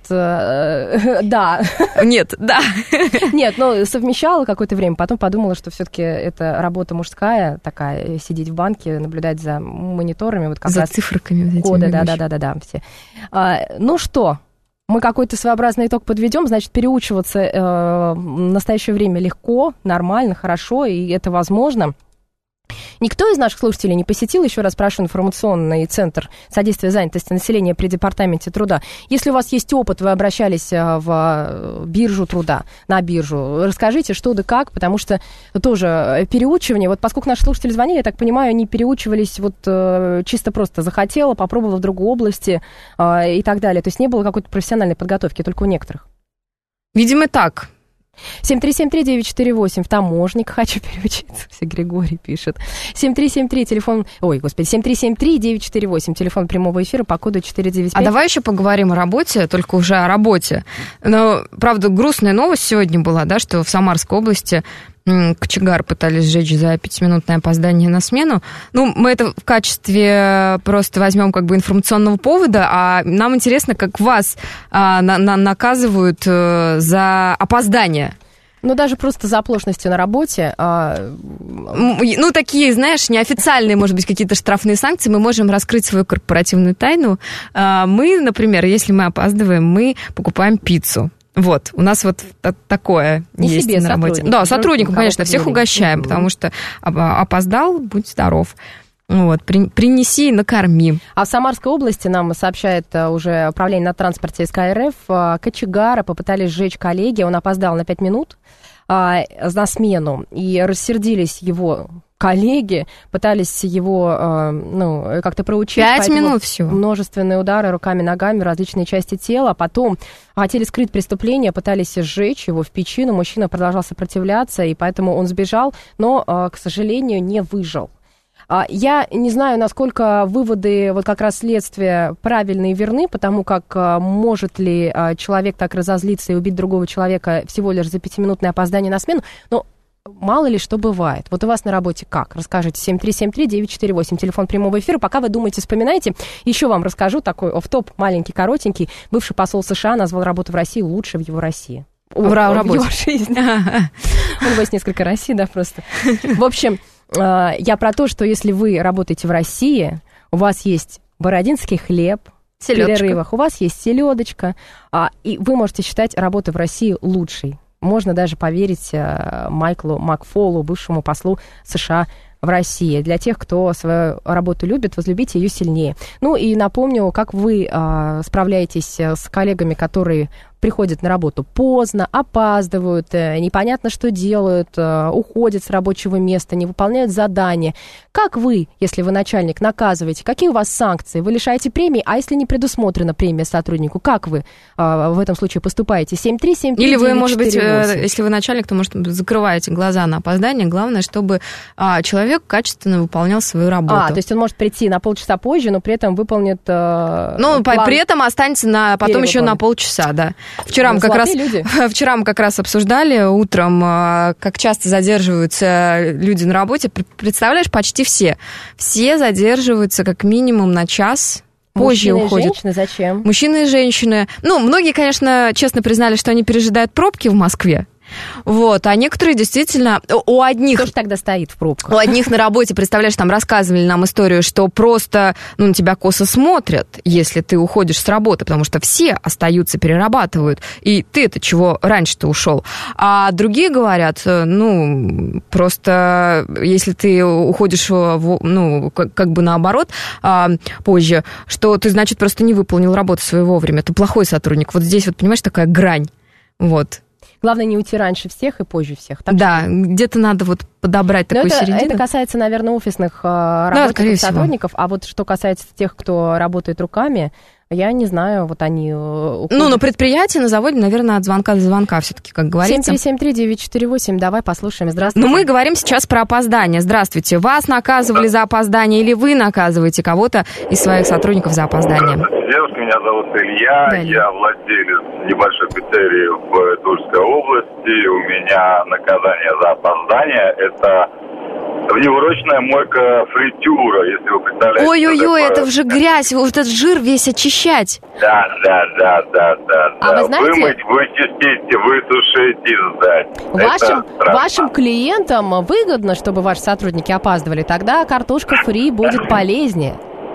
да. Нет, да. Нет, ну, совмещала какое-то время, потом подумала, что все-таки это работа мужская, такая, сидеть в банке, наблюдать за мониторами. Вот как за раз циферками. Вот коды, да-да-да-да. Все. А, ну что... Мы какой-то своеобразный итог подведем, значит, переучиваться э, в настоящее время легко, нормально, хорошо, и это возможно. Никто из наших слушателей не посетил, еще раз прошу, информационный центр содействия занятости населения при Департаменте труда. Если у вас есть опыт, вы обращались в биржу труда, на биржу, расскажите, что да как, потому что тоже переучивание, вот поскольку наши слушатели звонили, я так понимаю, они переучивались вот чисто просто захотела, попробовала в другой области и так далее. То есть не было какой-то профессиональной подготовки, только у некоторых. Видимо, так. семь три семь три девять четыре восемь, таможник, хочу переучиться, все, Григорий пишет. семь три семь три, телефон, ой, господи, семь три семь три девять четыре восемь, телефон прямого эфира по коду четыре девять пять. А давай еще поговорим о работе, только уже о работе. Но, правда, грустная новость сегодня была, да, что в Самарской области кочегар пытались сжечь за пятиминутное опоздание на смену. Ну, мы это в качестве просто возьмем как бы информационного повода, а нам интересно, как вас а, на, на, наказывают а, за опоздание. Ну, даже просто за оплошностью на работе. А... Ну, такие, знаешь, неофициальные, может быть, какие-то штрафные санкции. Мы можем раскрыть свою корпоративную тайну. Мы, например, если мы опаздываем, мы покупаем пиццу. Вот, у нас вот такое не есть себе, на работе. Да, сотрудникам, конечно, всех угощаем, потому что опоздал, будь здоров. Вот, принеси и накорми. А в Самарской области, нам сообщает уже управление на транспорте СК РФ, кочегара попытались сжечь коллеги, он опоздал на пять минут а, на смену, и рассердились его коллеги пытались его, э, ну, как-то проучить. Пять минут всего. Множественные удары руками, ногами, различные части тела. Потом хотели скрыть преступление, пытались сжечь его в печи, но мужчина продолжал сопротивляться, и поэтому он сбежал, но, э, к сожалению, не выжил. Я не знаю, насколько выводы вот как раз следствия правильные и верны, потому как может ли человек так разозлиться и убить другого человека всего лишь за пятиминутное опоздание на смену, но мало ли что бывает. Вот у вас на работе как? Расскажите. семь три семь три девять четыре восемь, телефон прямого эфира. Пока вы думаете, вспоминаете, еще вам расскажу такой офф-топ, маленький, коротенький. Бывший посол США назвал работу в России лучшей в его России. В, в работе. В его жизни. У него есть несколько Россий, да, просто. В общем, я про то, что если вы работаете в России, у вас есть бородинский хлеб, в перерывах, у вас есть селедочка, и вы можете считать работу в России лучшей. Можно даже поверить Майклу Макфолу, бывшему послу США в России. Для тех, кто свою работу любит, возлюбите ее сильнее. Ну и напомню, как вы а, справляетесь с коллегами, которые приходят на работу поздно, опаздывают, непонятно, что делают, уходят с рабочего места, не выполняют задания. Как вы, если вы начальник, наказываете? Какие у вас санкции? Вы лишаете премии? А если не предусмотрена премия сотруднику, как вы а, в этом случае поступаете? семь три семь три Или вы, девять может четыре восемь. быть, если вы начальник, то, может, закрываете глаза на опоздание. Главное, чтобы а, человек качественно выполнял свою работу. А, то есть он может прийти на полчаса позже, но при этом выполнит э, Ну, план. При этом останется на, потом еще на полчаса, да. Вчера мы, как раз, вчера мы как раз обсуждали утром, как часто задерживаются люди на работе. Представляешь, почти все. Все задерживаются как минимум на час. Позже Мужчины уходят. И женщины зачем? Мужчины и женщины. Ну, многие, конечно, честно признали, что они пережидают пробки в Москве. Вот, а некоторые действительно, у одних... Кто же тогда стоит в пробках? У одних на работе, представляешь, там рассказывали нам историю, что просто, ну, на тебя косо смотрят, если ты уходишь с работы, потому что все остаются, перерабатывают, и ты-то чего раньше-то ушел. А другие говорят, ну, просто если ты уходишь, в, ну, как, как бы наоборот, а, позже, что ты, значит, просто не выполнил работу свою вовремя, ты плохой сотрудник. Вот здесь вот, понимаешь, такая грань, вот. Главное не уйти раньше всех и позже всех. Так да, что... где-то надо вот подобрать Но такую это, середину. это касается, наверное, офисных э, работников, да, сотрудников. А вот что касается тех, кто работает руками, я не знаю, вот они... Уходят. Ну, на предприятии, на заводе, наверное, от звонка до звонка все-таки, как говорится. семь три семь три девять четыре восемь, давай послушаем. Здравствуйте. Ну, мы говорим сейчас про опоздание. Здравствуйте. Вас наказывали за опоздание или вы наказываете кого-то из своих сотрудников за опоздание? Девушка, меня зовут Илья. Да. Я владелец небольшой пиццерии в Тульской области. У меня наказание за опоздание – это внеурочная мойка фритюра, если вы представляете. Ой-ой-ой, это же грязь, вот этот жир весь очищать. Да, да, да, да, да. А да. вы знаете... Вымыть, вычистить, высушить и сдать. Вашим, вашим клиентам выгодно, чтобы ваши сотрудники опаздывали, тогда картошка фри будет полезнее.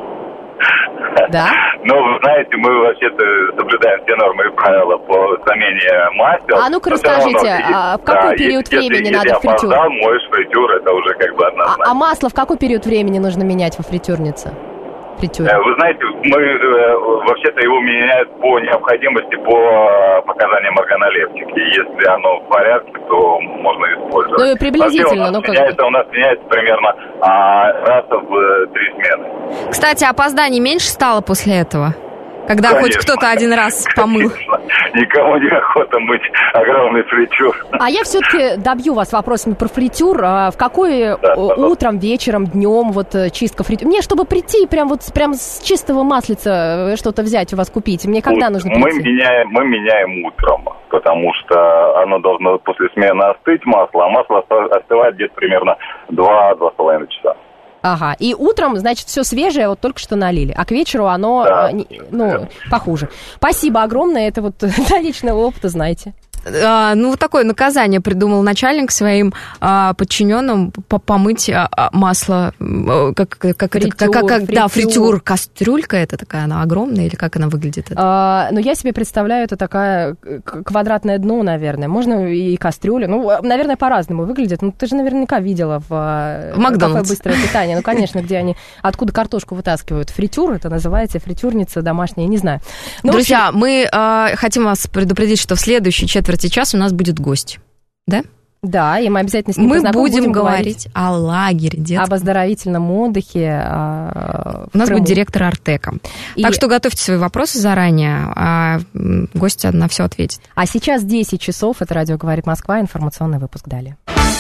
Да? Ну, вы знаете, мы вообще-то соблюдаем все нормы и правила по замене масел. А ну-ка расскажите, а в какой да, период если, времени если, надо если фритюр? Опоздал, моешь фритюр, это уже как бы однозначно. А, а масло в какой период времени нужно менять во фритюрнице? Фритюре? Вы знаете, мы вообще-то его меняют по необходимости, по показаниям органолептики. Если оно в порядке, то можно использовать. Ну и приблизительно. У нас, ну, меняется, у нас меняется примерно а, раз в три смены. Кстати, опозданий меньше стало после этого? Когда Конечно. хоть кто-то один раз помыл. Никому не охота мыть огромный фритюр. А я все-таки добью вас вопросами про фритюр. В какое да, утром, вечером, днем вот чистка фритюра? Мне, чтобы прийти прям вот прям с чистого маслица что-то взять у вас купить, мне когда вот нужно прийти? Мы меняем, мы меняем утром, потому что оно должно после смены остыть, масло, а масло остывает где-то примерно два-два с половиной часа. Ага, и утром, значит, все свежее, вот только что налили, а к вечеру оно, да, ну, похуже. Спасибо огромное, это вот до личного опыта, знаете. А, ну, вот такое наказание придумал начальник своим а, подчиненным помыть а, масло, как, как фритюр, это, как, как, фритюр. Да, фритюр, кастрюлька это такая, она огромная, или как она выглядит? А, ну, я себе представляю, это такая квадратное дно, наверное, можно и кастрюля, ну, наверное, по-разному выглядит, ну, ты же наверняка видела в, в Макдональдс. Быстрое питание, ну, конечно, где они, откуда картошку вытаскивают, фритюр, это называется, фритюрница домашняя, не знаю. Ну, друзья, общем... мы а, хотим вас предупредить, что в следующей четверти часа у нас будет гость, да? Да, и мы обязательно с ним мы будем, будем говорить о лагере детском. Об оздоровительном отдыхе. А, У нас Крыму. будет директор Артека. И... Так что готовьте свои вопросы заранее, а гостья на все ответит. А сейчас десять часов, это «Радио говорит Москва», информационный выпуск далее.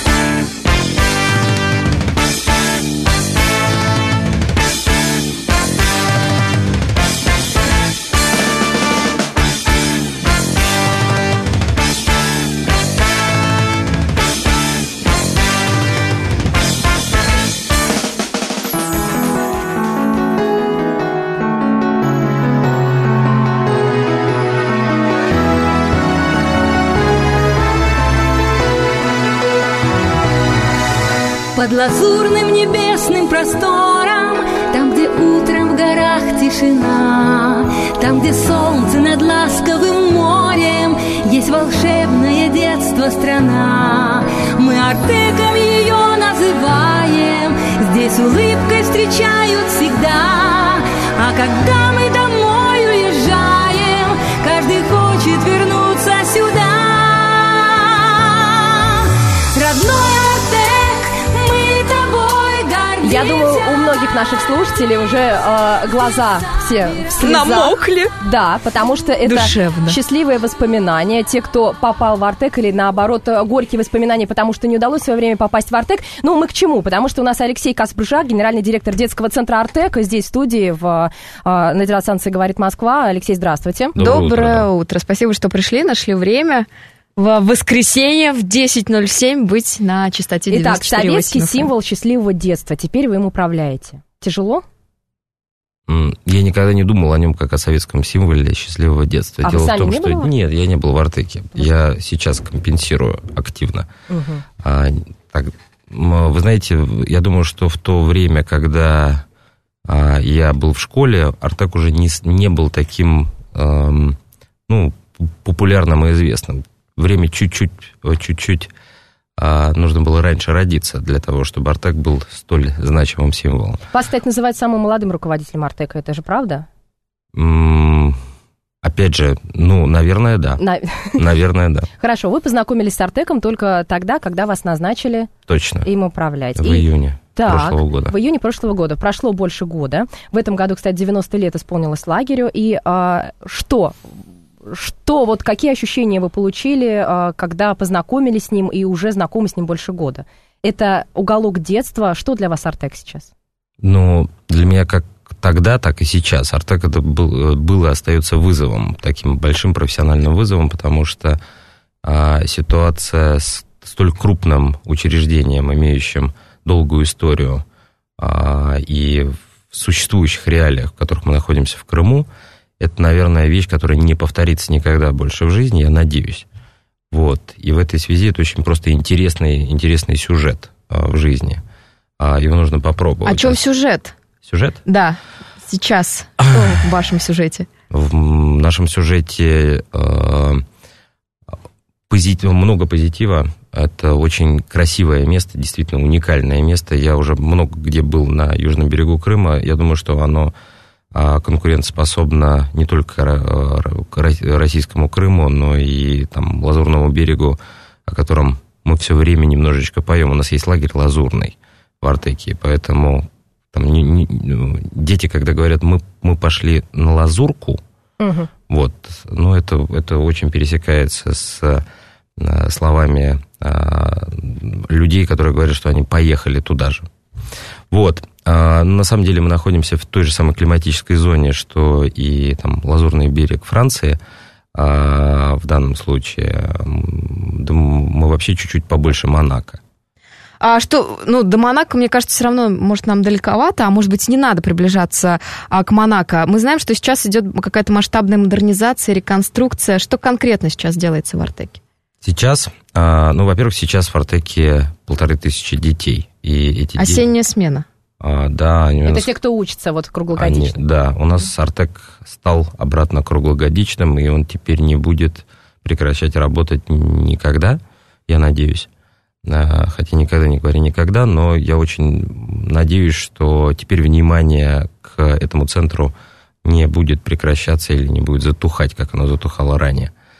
Под лазурным небесным простором, там, где утром в горах тишина, там, где солнце над ласковым морем, есть волшебное детство страна. Мы Артеком ее называем, здесь улыбкой встречают всегда. А когда мы домой уезжаем, каждый хочет вернуться сюда. Родной Я думаю, у многих наших слушателей уже э, глаза все в слезах. Намокли. Да, потому что это душевно. Счастливые воспоминания. Те, кто попал в Артек, или наоборот, горькие воспоминания, потому что не удалось в свое время попасть в Артек. Ну, мы к чему? Потому что у нас Алексей Каспржак, генеральный директор детского центра Артек, здесь в студии в, э, на радиостанции «Говорит Москва». Алексей, здравствуйте. Доброе, Доброе утро. утро. Спасибо, что пришли, нашли время. В воскресенье в десять ноль семь быть на частоте девяносто четыре восемь. Итак, советский эф эм. символ счастливого детства. Теперь вы им управляете. Тяжело? Я никогда не думал о нем как о советском символе счастливого детства. А Дело вы сами в том, не что были? Нет, я не был в Артеке. Я сейчас компенсирую активно. Угу. А, так, вы знаете, я думаю, что в то время, когда а, я был в школе, Артек уже не, не был таким эм, ну, популярным и известным. Время чуть-чуть, чуть-чуть а, нужно было раньше родиться для того, чтобы Артек был столь значимым символом. Вас, кстати, называют самым молодым руководителем Артека, это же правда? М-м, опять же, ну, наверное, да. На... Наверное, да. Хорошо, вы познакомились с Артеком только тогда, когда вас назначили Точно. им управлять. В И... июне так, прошлого года. В июне прошлого года. Прошло больше года. В этом году, кстати, девяносто лет исполнилось лагерю. И а, что... Что, вот какие ощущения вы получили, когда познакомились с ним и уже знакомы с ним больше года? Это уголок детства. Что для вас Артек сейчас? Ну, для меня как тогда, так и сейчас. Артек это был, был и остается вызовом, таким большим профессиональным вызовом, потому что а, ситуация с столь крупным учреждением, имеющим долгую историю а, и в существующих реалиях, в которых мы находимся в Крыму, это, наверное, вещь, которая не повторится никогда больше в жизни, я надеюсь. Вот. И в этой связи это очень просто интересный, интересный сюжет а, в жизни. А, его нужно попробовать. О чем сюжет? Сюжет? Да, сейчас. Что в вашем сюжете? В нашем сюжете э, позитив, много позитива. Это очень красивое место, действительно уникальное место. Я уже много где был на южном берегу Крыма. Я думаю, что оно конкурентоспособна не только российскому Крыму, но и там, Лазурному берегу, о котором мы все время немножечко поем. У нас есть лагерь Лазурный в Артеке, поэтому там, не, не, дети, когда говорят, мы, мы пошли на Лазурку, угу. вот, ну, это, это очень пересекается с а, словами а, людей, которые говорят, что они поехали туда же. Вот. А, на самом деле мы находимся в той же самой климатической зоне, что и там, Лазурный берег Франции. А, в данном случае да, мы вообще чуть-чуть побольше Монако. А что, ну, до Монако, мне кажется, все равно, может, нам далековато, а может быть, не надо приближаться а, к Монако. Мы знаем, что сейчас идет какая-то масштабная модернизация, реконструкция. Что конкретно сейчас делается в Артеке? Сейчас, а, ну, во-первых, сейчас в Артеке полторы тысячи детей. И эти Осенняя дети, смена. А, да. Они Это нас, те, кто учится вот круглогодично? Они, да, у нас Артек стал обратно круглогодичным, и он теперь не будет прекращать работать никогда, я надеюсь. Хотя никогда не говори никогда, но я очень надеюсь, что теперь внимание к этому центру не будет прекращаться или не будет затухать, как оно затухало ранее.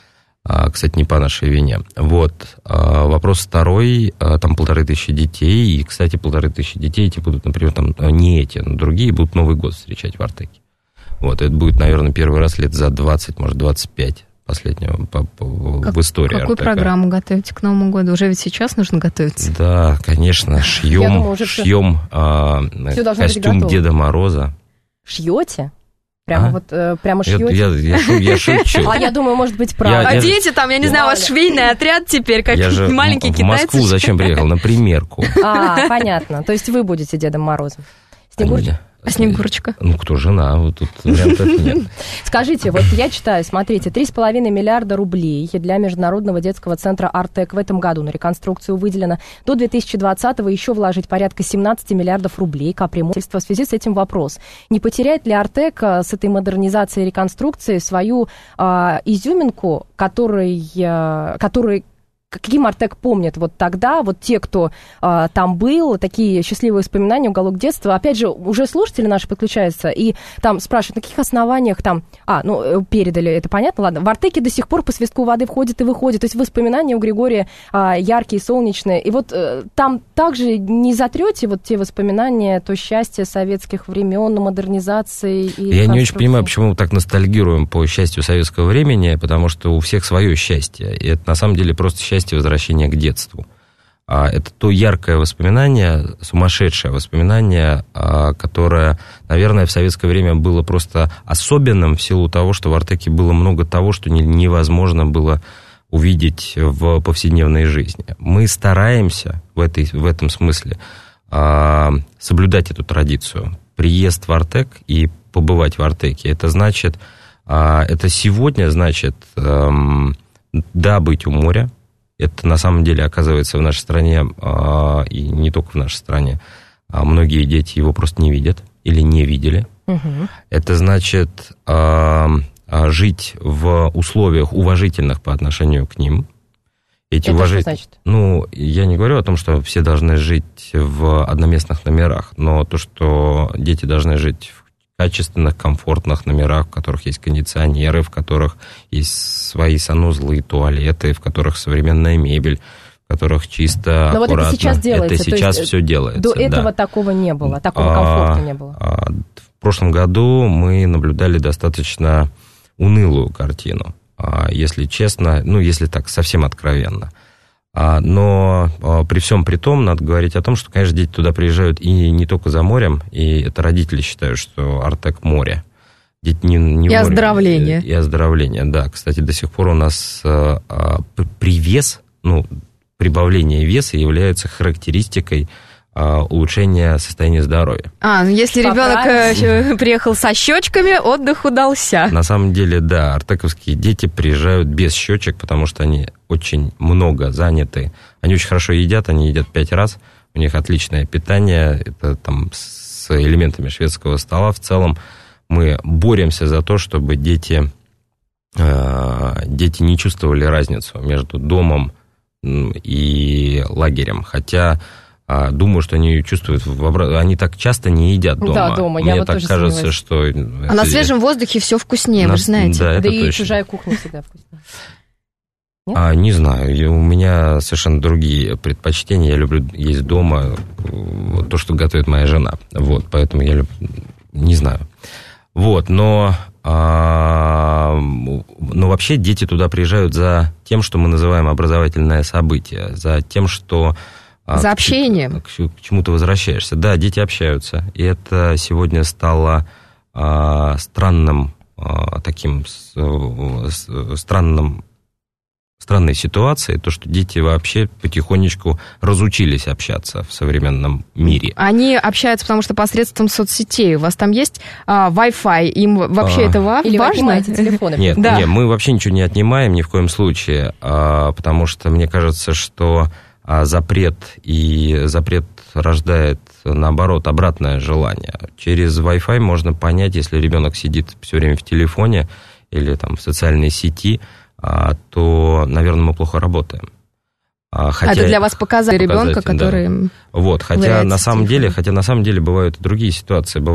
Кстати, не по нашей вине. Вот. Вопрос второй. Там полторы тысячи детей. И, кстати, полторы тысячи детей эти будут, например, там, не эти, но другие будут Новый год встречать в Артеке. Вот. Это будет, наверное, первый раз лет за двадцать, может, двадцать пять последнего по, по, как, в истории Какую Артека. Программу готовите к Новому году? Уже ведь сейчас нужно готовиться. Да, конечно. Шьем, думаю, шьем а, костюм Деда Мороза. Шьете? Прямо а? вот, э, прямо шьете? Я, я, я, шу, я шучу. А я думаю, может быть, правда. Я, а я, дети там, я не знаю, у вас швейный отряд теперь, как маленькие китайцы. Я же в Москву зачем приехал? На примерку. А, понятно. То есть вы будете Дедом Морозом. Снегурочка? А Снегурочка? Ну, кто жена? Вот тут вариантов нет. Скажите, вот я читаю, смотрите, три с половиной миллиарда рублей для Международного детского центра «Артек» в этом году на реконструкцию выделено. До две тысячи двадцатого еще вложить порядка семнадцать миллиардов рублей капремонтства. В связи с этим вопрос. Не потеряет ли «Артек» с этой модернизацией и реконструкцией свою а, изюминку, который, а, который каким Артек помнит вот тогда, вот те, кто а, там был, такие счастливые воспоминания, уголок детства. Опять же, уже слушатели наши подключаются и там спрашивают, на каких основаниях там, а, ну, передали, это понятно, ладно. В Артеке до сих пор по свистку воды входит и выходит, то есть воспоминания у Григория а, яркие, солнечные. И вот а, там также не затрете вот те воспоминания, то счастье советских времен, модернизации и Я не очень понимаю, почему мы так ностальгируем по счастью советского времени, потому что у всех свое счастье. И это на самом деле просто счастье возвращения к детству. Это то яркое воспоминание, сумасшедшее воспоминание, которое, наверное, в советское время было просто особенным в силу того, что в Артеке было много того, что невозможно было увидеть в повседневной жизни. Мы стараемся в, этой, в этом смысле соблюдать эту традицию. Приезд в Артек и побывать в Артеке, это значит, это сегодня значит, да, быть у моря. Это на самом деле оказывается в нашей стране, и не только в нашей стране, многие дети его просто не видят или не видели. Угу. Это значит жить в условиях уважительных по отношению к ним. Эти Это уважить... что значит? Ну, я не говорю о том, что все должны жить в одноместных номерах, но то, что дети должны жить в качественных, комфортных номерах, в которых есть кондиционеры, в которых есть свои санузлы и туалеты, в которых современная мебель, в которых чисто, Но аккуратно. Вот это сейчас делается. Это сейчас все делается. До этого да. такого не было, такого комфорта а, не было. А, в прошлом году мы наблюдали достаточно унылую картину, а, если честно, ну, если так совсем откровенно. Но при всем при том, надо говорить о том, что, конечно, дети туда приезжают и не только за морем, и это родители считают, что Артек море. Дети не, не и море, оздоровление. И, и оздоровление, да. Кстати, до сих пор у нас привес, ну, прибавление веса является характеристикой улучшения состояния здоровья. А, ну если ребенок приехал со щечками, отдых удался. На самом деле, да, артековские дети приезжают без щечек, потому что они очень много заняты. Они очень хорошо едят, они едят пять раз, у них отличное питание, это там с элементами шведского стола. В целом мы боремся за то, чтобы дети, дети не чувствовали разницу между домом и лагерем, хотя... Думаю, что они чувствуют, они так часто не едят дома. Да, дома, Мне я вот так тоже кажется, сомневаюсь. что... А на свежем воздухе все вкуснее, на... вы же знаете. Да, да и точно. чужая кухня всегда вкуснее. А, не знаю, у меня совершенно другие предпочтения. Я люблю есть дома то, что готовит моя жена. Вот, поэтому я люблю... Не знаю. Вот, но... А, но вообще дети туда приезжают за тем, что мы называем образовательное событие, за тем, что... За общением. К, к, к чему-то возвращаешься. Да, дети общаются. И это сегодня стало а, странным, а, таким а, странным, странной ситуацией, то, что дети вообще потихонечку разучились общаться в современном мире. Они общаются, потому что посредством соцсетей. У вас там есть а, Wi-Fi, им вообще а, это важно? Или вы отнимаете телефоны? Нет, да. нет, мы вообще ничего не отнимаем ни в коем случае, а, потому что мне кажется, что... А запрет, и запрет рождает, наоборот, обратное желание. Через Wi-Fi можно понять, если ребенок сидит все время в телефоне или там, в социальной сети, то, наверное, мы плохо работаем. Хотя, а это для вас показатель ребенка, который... Да. Вот, хотя на самом деле, хотя на самом деле бывают и другие ситуации. Бывает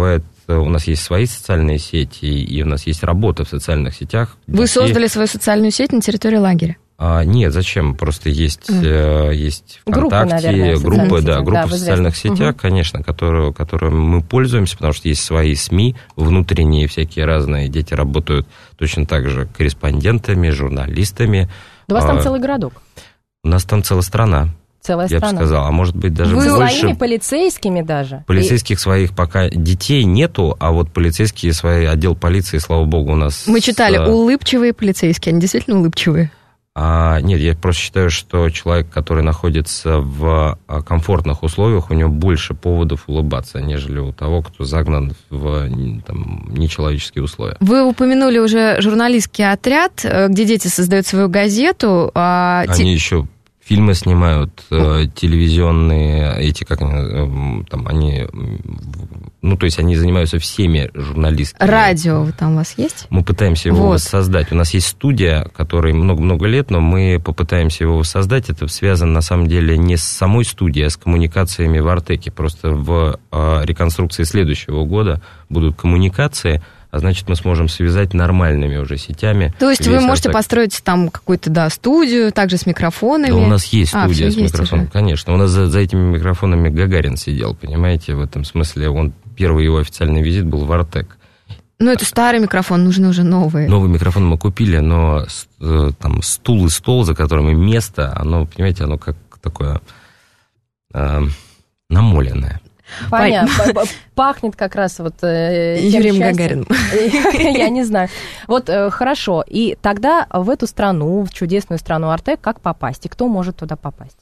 у нас есть свои социальные сети, и у нас есть работа в социальных сетях. Вы детей... создали свою социальную сеть на территории лагеря? А, нет, зачем? Просто есть, mm. э, есть ВКонтакте, группы, наверное, группы, да, группы да, в социальных сетях, угу. конечно, которые, которыми мы пользуемся, потому что есть свои СМИ, внутренние всякие разные. Дети работают точно так же корреспондентами, журналистами. Да у вас а, там целый городок. У нас там целая страна. Целая я страна. бы сказал, а может быть даже Вы больше. Своими полицейскими даже? Полицейских и... своих пока детей нету, а вот полицейские свои, отдел полиции, слава богу, у нас... Мы читали, с... улыбчивые полицейские, они действительно улыбчивые? А, нет, я просто считаю, что человек, который находится в комфортных условиях, у него больше поводов улыбаться, нежели у того, кто загнан в там, нечеловеческие условия. Вы упомянули уже журналистский отряд, где дети создают свою газету. А... Они еще... Фильмы снимают, э, телевизионные, эти, как э, там, они, ну, то есть они занимаются всеми журналистами. Радио там у вас есть? Мы пытаемся его вот. воссоздать. У нас есть студия, которой много-много лет, но мы попытаемся его воссоздать. Это связано, на самом деле, не с самой студией, а с коммуникациями в Артеке. Просто в э, реконструкции следующего года будут коммуникации, а значит, мы сможем связать нормальными уже сетями. То есть вы можете Артек. построить там какую-то, да, студию, также с микрофонами? Да, у нас есть студия а, с микрофоном, уже. Конечно. У нас за, за этими микрофонами Гагарин сидел, понимаете, в этом смысле. Он, первый его официальный визит был в Артек. Ну, это старый микрофон, нужны уже новые. Новый микрофон мы купили, но там стул и стол, за которым и место, оно, понимаете, оно как такое э, намоленное. Понятно. Пахнет как раз вот э, Юрием Гагарином. Я не знаю. Вот э, хорошо. И тогда в эту страну, в чудесную страну Артек, как попасть? И кто может туда попасть?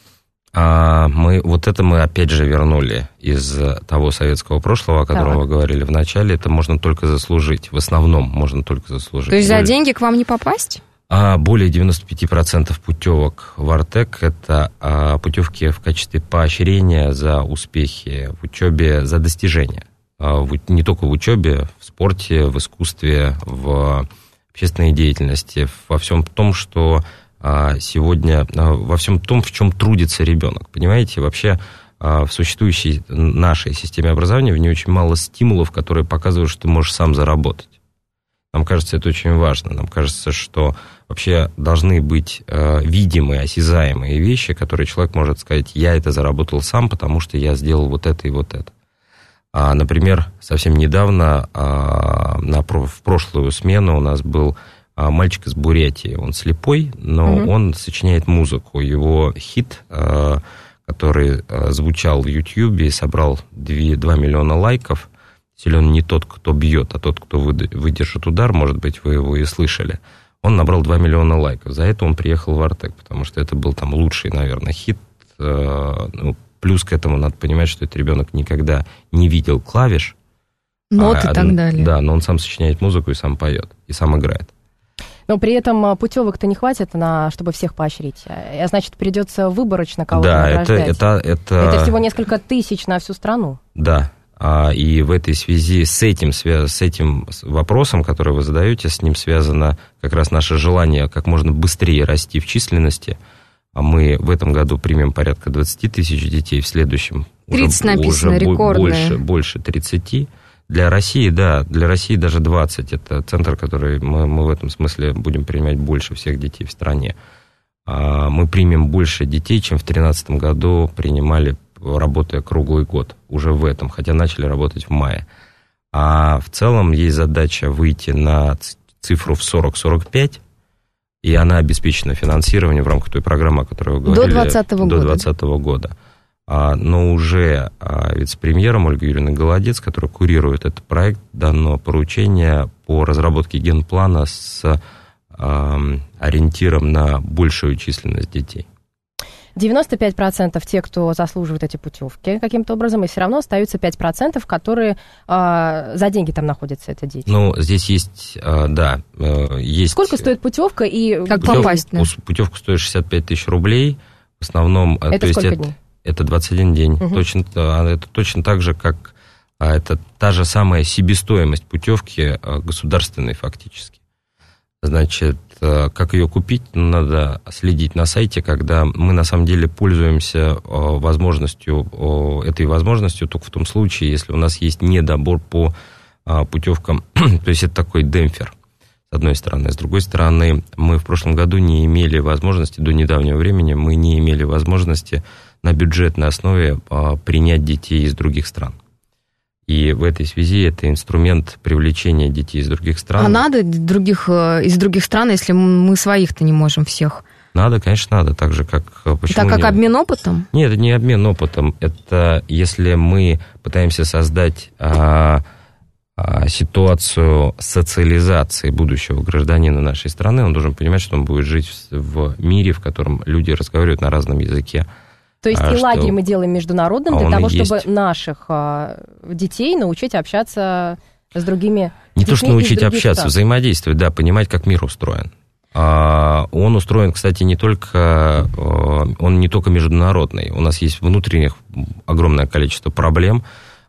А, мы, вот это мы опять же вернули из того советского прошлого, о котором так. вы говорили в начале. Это можно только заслужить. В основном можно только заслужить. То есть Более... за деньги к вам не попасть? А более девяносто пять процентов путевок в Артек – это а, путевки в качестве поощрения за успехи в учебе, за достижения. А, в, не только в учебе, в спорте, в искусстве, в общественной деятельности, во всем том, что а, сегодня, а, во всем том, в чем трудится ребенок. Понимаете, вообще а, в существующей нашей системе образования в ней очень мало стимулов, которые показывают, что ты можешь сам заработать. Нам кажется, это очень важно. Нам кажется, что вообще должны быть э, видимые, осязаемые вещи, которые человек может сказать, я это заработал сам, потому что я сделал вот это и вот это. А, например, совсем недавно, а, на, в прошлую смену у нас был а, мальчик из Бурятии. Он слепой, но mm-hmm. он сочиняет музыку. Его хит, а, который а, звучал в Ютьюбе и собрал два миллиона лайков, силен не тот, кто бьет, а тот, кто выдержит удар, может быть, вы его и слышали. Он набрал два миллиона лайков. За это он приехал в Артек, потому что это был там лучший, наверное, хит. Ну, плюс к этому надо понимать, что этот ребенок никогда не видел клавиш. Нот а, и так далее. Да, но он сам сочиняет музыку и сам поет, и сам играет. Но при этом путевок-то не хватит, на, чтобы всех поощрить. А значит, придется выборочно кого-то да, награждать. Это, это, это... это всего несколько тысяч на всю страну. Да. И в этой связи с этим, с этим вопросом, который вы задаете, с ним связано как раз наше желание как можно быстрее расти в численности. Мы в этом году примем порядка двадцать тысяч детей, в следующем тридцать уже, написано, уже рекордное. больше, больше тридцати. Для России, да, для России даже двадцать. Это центр, который мы, мы в этом смысле будем принимать больше всех детей в стране. Мы примем больше детей, чем в две тысячи тринадцатом году принимали, работая круглый год, уже в этом, хотя начали работать в мае. А в целом есть задача выйти на цифру в сорок - сорок пять, и она обеспечена финансированием в рамках той программы, о которой вы говорили. До двадцатого года. До двадцатого года. А, но уже а, вице-премьером Ольга Юрьевна Голодец, которая курирует этот проект, дано поручение по разработке генплана с а, ориентиром на большую численность детей. девяносто пять процентов те, кто заслуживает эти путевки каким-то образом, и все равно остаются пять процентов, которые э, за деньги там находятся, это дети. Ну, здесь есть, э, да, э, есть... Сколько стоит путевка и как путев, попасть? Да? Путевка стоит шестьдесят пять тысяч рублей, в основном... Это то сколько есть дней? Это, это двадцать один день. Угу. Точно, это точно так же, как это та же самая себестоимость путевки государственной фактически. Значит, как ее купить, надо следить на сайте, когда мы на самом деле пользуемся возможностью, этой возможностью только в том случае, если у нас есть недобор по путевкам, то есть это такой демпфер, с одной стороны. С другой стороны, мы в прошлом году не имели возможности, до недавнего времени, мы не имели возможности на бюджетной основе принять детей из других стран. И в этой связи это инструмент привлечения детей из других стран. А надо других, из других стран, если мы своих-то не можем всех? Надо, конечно, надо, так же, как... Так как не... обмен опытом? Нет, это не обмен опытом. Это если мы пытаемся создать а, а, ситуацию социализации будущего гражданина нашей страны, он должен понимать, что он будет жить в мире, в котором люди разговаривают на разном языке. То есть а и что... лагерь мы делаем международным а для того, чтобы есть... наших а, детей научить общаться с другими Не детьми то, что научить из общаться, стран. Взаимодействовать, да, понимать, как мир устроен. А, он устроен, кстати, не только, он не только международный. У нас есть внутренних огромное количество проблем.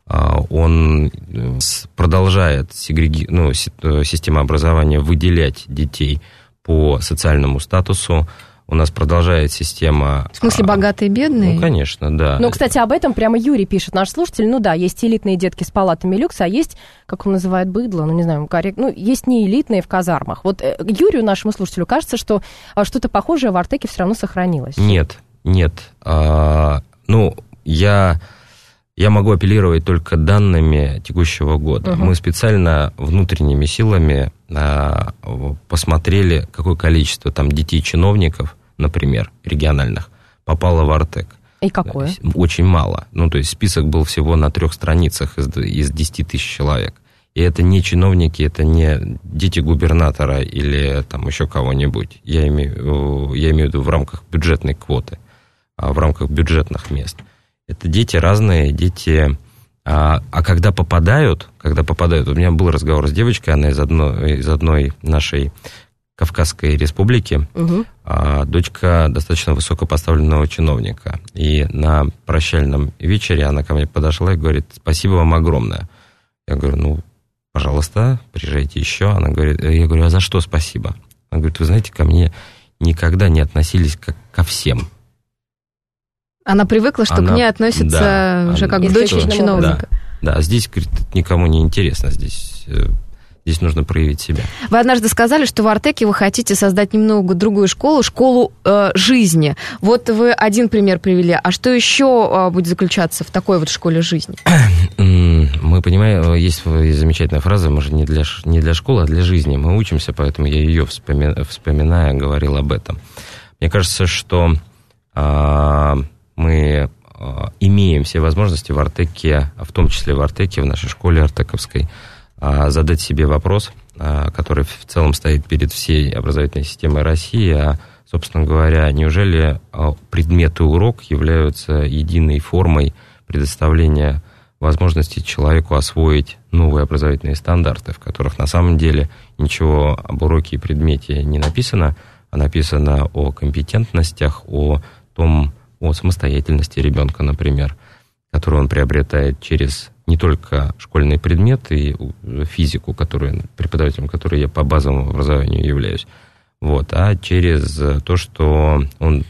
Он продолжает сегреги... ну, система образования выделять детей по социальному статусу. У нас продолжает система... В смысле, богатые и бедные? Ну, конечно, да. Ну, кстати, об этом прямо Юрий пишет, наш слушатель. Ну да, есть элитные детки с палатами люкс, а есть, как он называет, быдло, ну не знаю, корректно, ну, есть не элитные в казармах. Вот Юрию, нашему слушателю, кажется, что что-то похожее в Артеке все равно сохранилось. Нет, нет. А, ну, я... Я могу апеллировать только данными текущего года. Угу. Мы специально внутренними силами а, посмотрели, какое количество там детей-чиновников, например, региональных, попало в Артек. И какое? Очень мало. Ну, то есть список был всего на трех страницах из, из десяти тысяч человек. И это не чиновники, это не дети губернатора или там еще кого-нибудь. Я имею, я имею в виду в рамках бюджетной квоты, в рамках бюджетных мест. Это дети разные, дети... А, а когда попадают, когда попадают... У меня был разговор с девочкой, она из одной, из одной нашей Кавказской республики, угу. а, дочка достаточно высокопоставленного чиновника. И на прощальном вечере она ко мне подошла и говорит: спасибо вам огромное. Я говорю: ну, пожалуйста, приезжайте еще. Она говорит, я говорю: а за что спасибо? Она говорит: вы знаете, ко мне никогда не относились как ко всем. Она привыкла, что она, к ней относятся да, уже как к дочери чиновника. Да, да, здесь, говорит, никому не интересно, здесь, здесь нужно проявить себя. Вы однажды сказали, что в Артеке вы хотите создать немного другую школу, школу э, жизни. Вот вы один пример привели, а что еще э, будет заключаться в такой вот школе жизни? Мы понимаем, есть, есть замечательная фраза, может, не для, не для школы, а для жизни. Мы учимся, поэтому я ее, вспоми, вспоминая, говорил об этом. Мне кажется, что... Э, мы имеем все возможности в Артеке, в том числе в Артеке, в нашей школе артековской, задать себе вопрос, который в целом стоит перед всей образовательной системой России, а, собственно говоря, неужели предмет и урок являются единой формой предоставления возможности человеку освоить новые образовательные стандарты, в которых на самом деле ничего об уроке и предмете не написано, а написано о компетентностях, о том, о самостоятельности ребенка, например, которую он приобретает через не только школьные предметы и физику, которую, преподавателем которой я по базовому образованию являюсь, вот, а через то, что он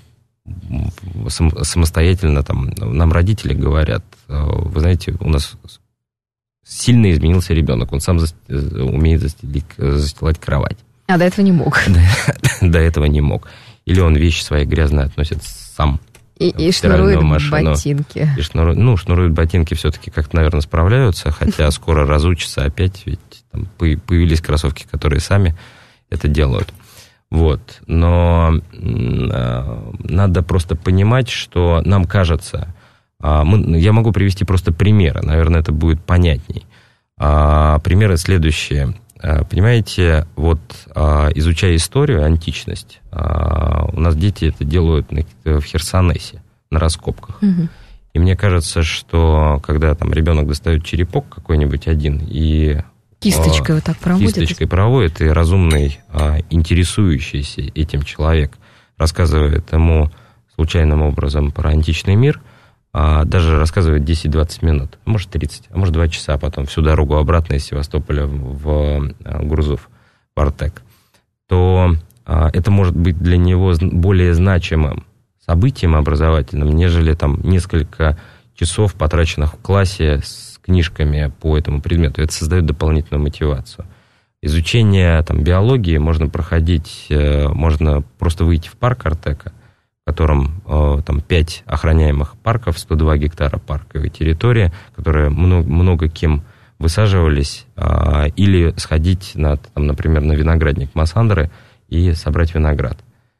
самостоятельно, там, нам родители говорят, вы знаете, у нас сильно изменился ребенок, он сам умеет застелить, застилать кровать. А до этого не мог. До, до этого не мог. Или он вещи свои грязные относит сам. И, и шнурует машину. ботинки. И шнурует, ну, шнурует ботинки все-таки как-то, наверное, справляются, хотя скоро разучатся опять, ведь там появились кроссовки, которые сами это делают. Вот. Но э, надо просто понимать, что нам кажется... Э, мы, я могу привести просто примеры, наверное, это будет понятней. Э, примеры следующие. Э, понимаете, вот э, изучая историю, античность, у нас дети это делают в Херсонесе, на раскопках. Угу. И мне кажется, что когда там ребенок достает черепок какой-нибудь один и... Кисточкой вот так проводит. Кисточкой проводит, и разумный, интересующийся этим человек рассказывает ему случайным образом про античный мир, даже рассказывает десять-двадцать минут, может тридцать, а может два часа потом, всю дорогу обратно из Севастополя в Гурзуф, в Артек. то а, это может быть для него более значимым событием образовательным, нежели там несколько часов, потраченных в классе с книжками по этому предмету. Это создает дополнительную мотивацию. Изучение там, биологии можно проходить, можно просто выйти в парк Артека, в котором там пять охраняемых парков, сто два гектара парковой территории, которые много, много кем высаживались, или сходить, на, там, например, на виноградник Массандры и собрать виноград.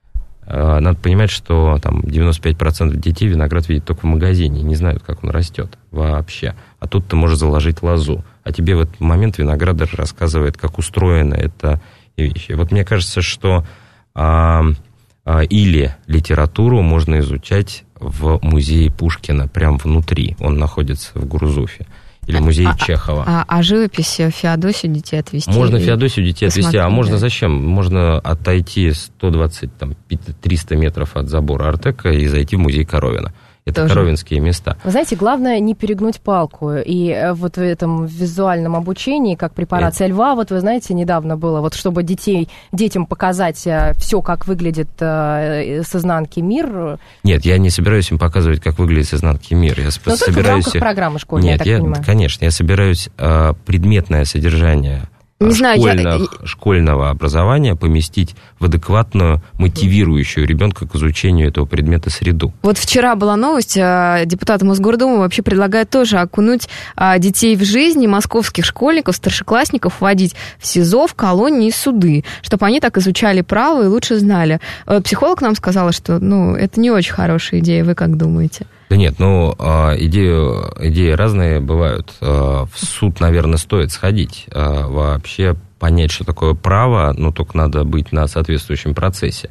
Надо понимать, что там девяносто пять процентов детей виноград видят только в магазине, не знают, как он растет вообще. А тут ты можешь заложить лозу. А тебе в этот момент виноградарь рассказывает, как устроена эта вещь. И вот мне кажется, что а, а, или литературу можно изучать в музее Пушкина, прямо внутри. Он находится в Гурзуфе. Или музей а, Чехова. А, а живопись Феодосию детей отвезти? Можно Феодосию детей отвезти, а можно зачем? Можно отойти сто двадцать, триста метров от забора Артека и зайти в музей Коровина. Это тоже коровинские места. Вы знаете, главное не перегнуть палку. И вот в этом визуальном обучении, как препарация Это... льва, вот вы знаете, недавно было, вот чтобы детей, детям показать все, как выглядит с изнанки мир. Нет, я не собираюсь им показывать, как выглядит с изнанки мир. Я Но собираюсь... только в рамках программы школьной, Нет, я так я, понимаю. Конечно, я собираюсь а, предметное содержание Не знаю, школьных, я... школьного образования поместить в адекватную, мотивирующую ребенка к изучению этого предмета среду. Вот вчера была новость, депутаты Мосгордумы вообще предлагают тоже окунуть детей в жизнь, московских школьников, старшеклассников вводить в СИЗО, в колонии и суды, чтобы они так изучали право и лучше знали. Психолог нам сказала, что ну, это не очень хорошая идея, вы как думаете? Да нет, ну, идеи, идеи разные бывают. В суд, наверное, стоит сходить. Вообще понять, что такое право, ну, только надо быть на соответствующем процессе.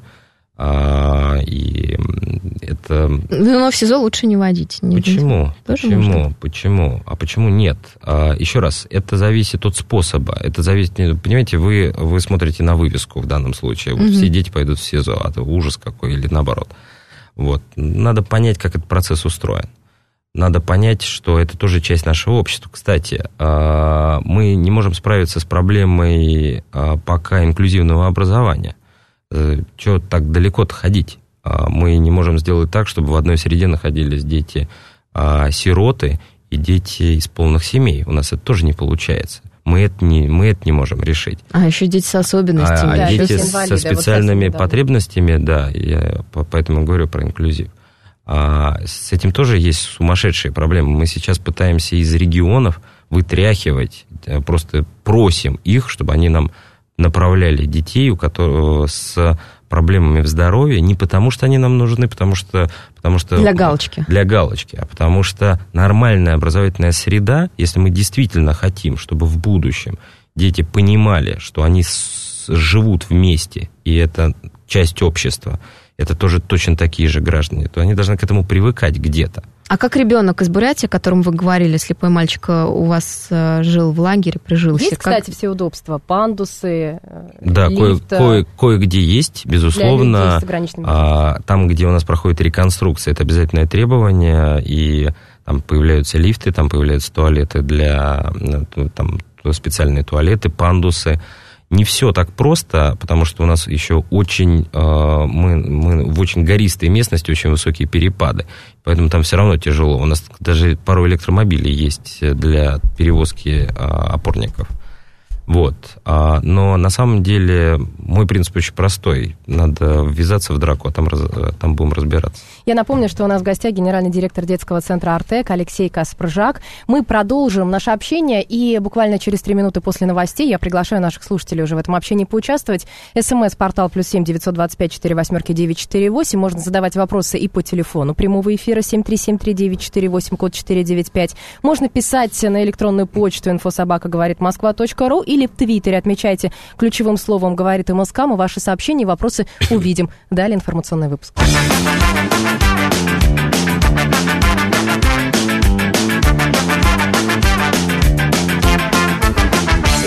И это... Но в СИЗО лучше не водить. Не почему? Тоже почему? можно? Почему? А почему нет? Еще раз, это зависит от способа. Это зависит... Понимаете, вы, вы смотрите на вывеску в данном случае. Вот угу. Все дети пойдут в СИЗО, а это ужас какой, или наоборот. Вот. Надо понять, как этот процесс устроен. Надо понять, что это тоже часть нашего общества. Кстати, мы не можем справиться с проблемой пока инклюзивного образования. Чего так далеко-то ходить? Мы не можем сделать так, чтобы в одной среде находились дети-сироты и дети из полных семей. У нас это тоже не получается. Мы это не, мы это не можем решить. А еще дети с особенностями. А, да, дети со специальными вот потребностями, да, я поэтому говорю про инклюзив. А с этим тоже есть сумасшедшие проблемы. Мы сейчас пытаемся из регионов вытряхивать, просто просим их, чтобы они нам направляли детей, у которых с проблемами в здоровье, не потому что они нам нужны, потому что, потому что... Для галочки. Для галочки, а потому что нормальная образовательная среда, если мы действительно хотим, чтобы в будущем дети понимали, что они с, живут вместе, и это часть общества, это тоже точно такие же граждане, то они должны к этому привыкать где-то. А как ребенок из Бурятии, о котором вы говорили, слепой мальчик, у вас жил в лагере, прижился? Есть, как... кстати, все удобства, пандусы, да, лифт. Да, кое, кое, кое-где есть, безусловно. А, там, где у нас проходит реконструкция, это обязательное требование, и там появляются лифты, там появляются туалеты для, там специальные туалеты, пандусы. Не все так просто, потому что у нас еще очень, мы, мы в очень гористой местности, очень высокие перепады, поэтому там все равно тяжело. У нас даже пару электромобилей есть для перевозки опорников. Вот. Но на самом деле мой принцип очень простой. Надо ввязаться в драку, а там, там будем разбираться. Я напомню, что у нас в гостях генеральный директор детского центра «Артек» Алексей Каспржак. Мы продолжим наше общение, и буквально через три минуты после новостей я приглашаю наших слушателей уже в этом общении поучаствовать. СМС-портал плюс семь девятьсот двадцать пять четыре восьмерки девять четыре восемь. Можно задавать вопросы и по телефону прямого эфира семь три семь три девять четыре восемь, код четыре девять пять. Можно писать на электронную почту инфособака говорит москва точка ру или в Твиттере отмечайте ключевым словом «Говорит МСК». Мы ваши сообщения и вопросы увидим. Далее информационный выпуск.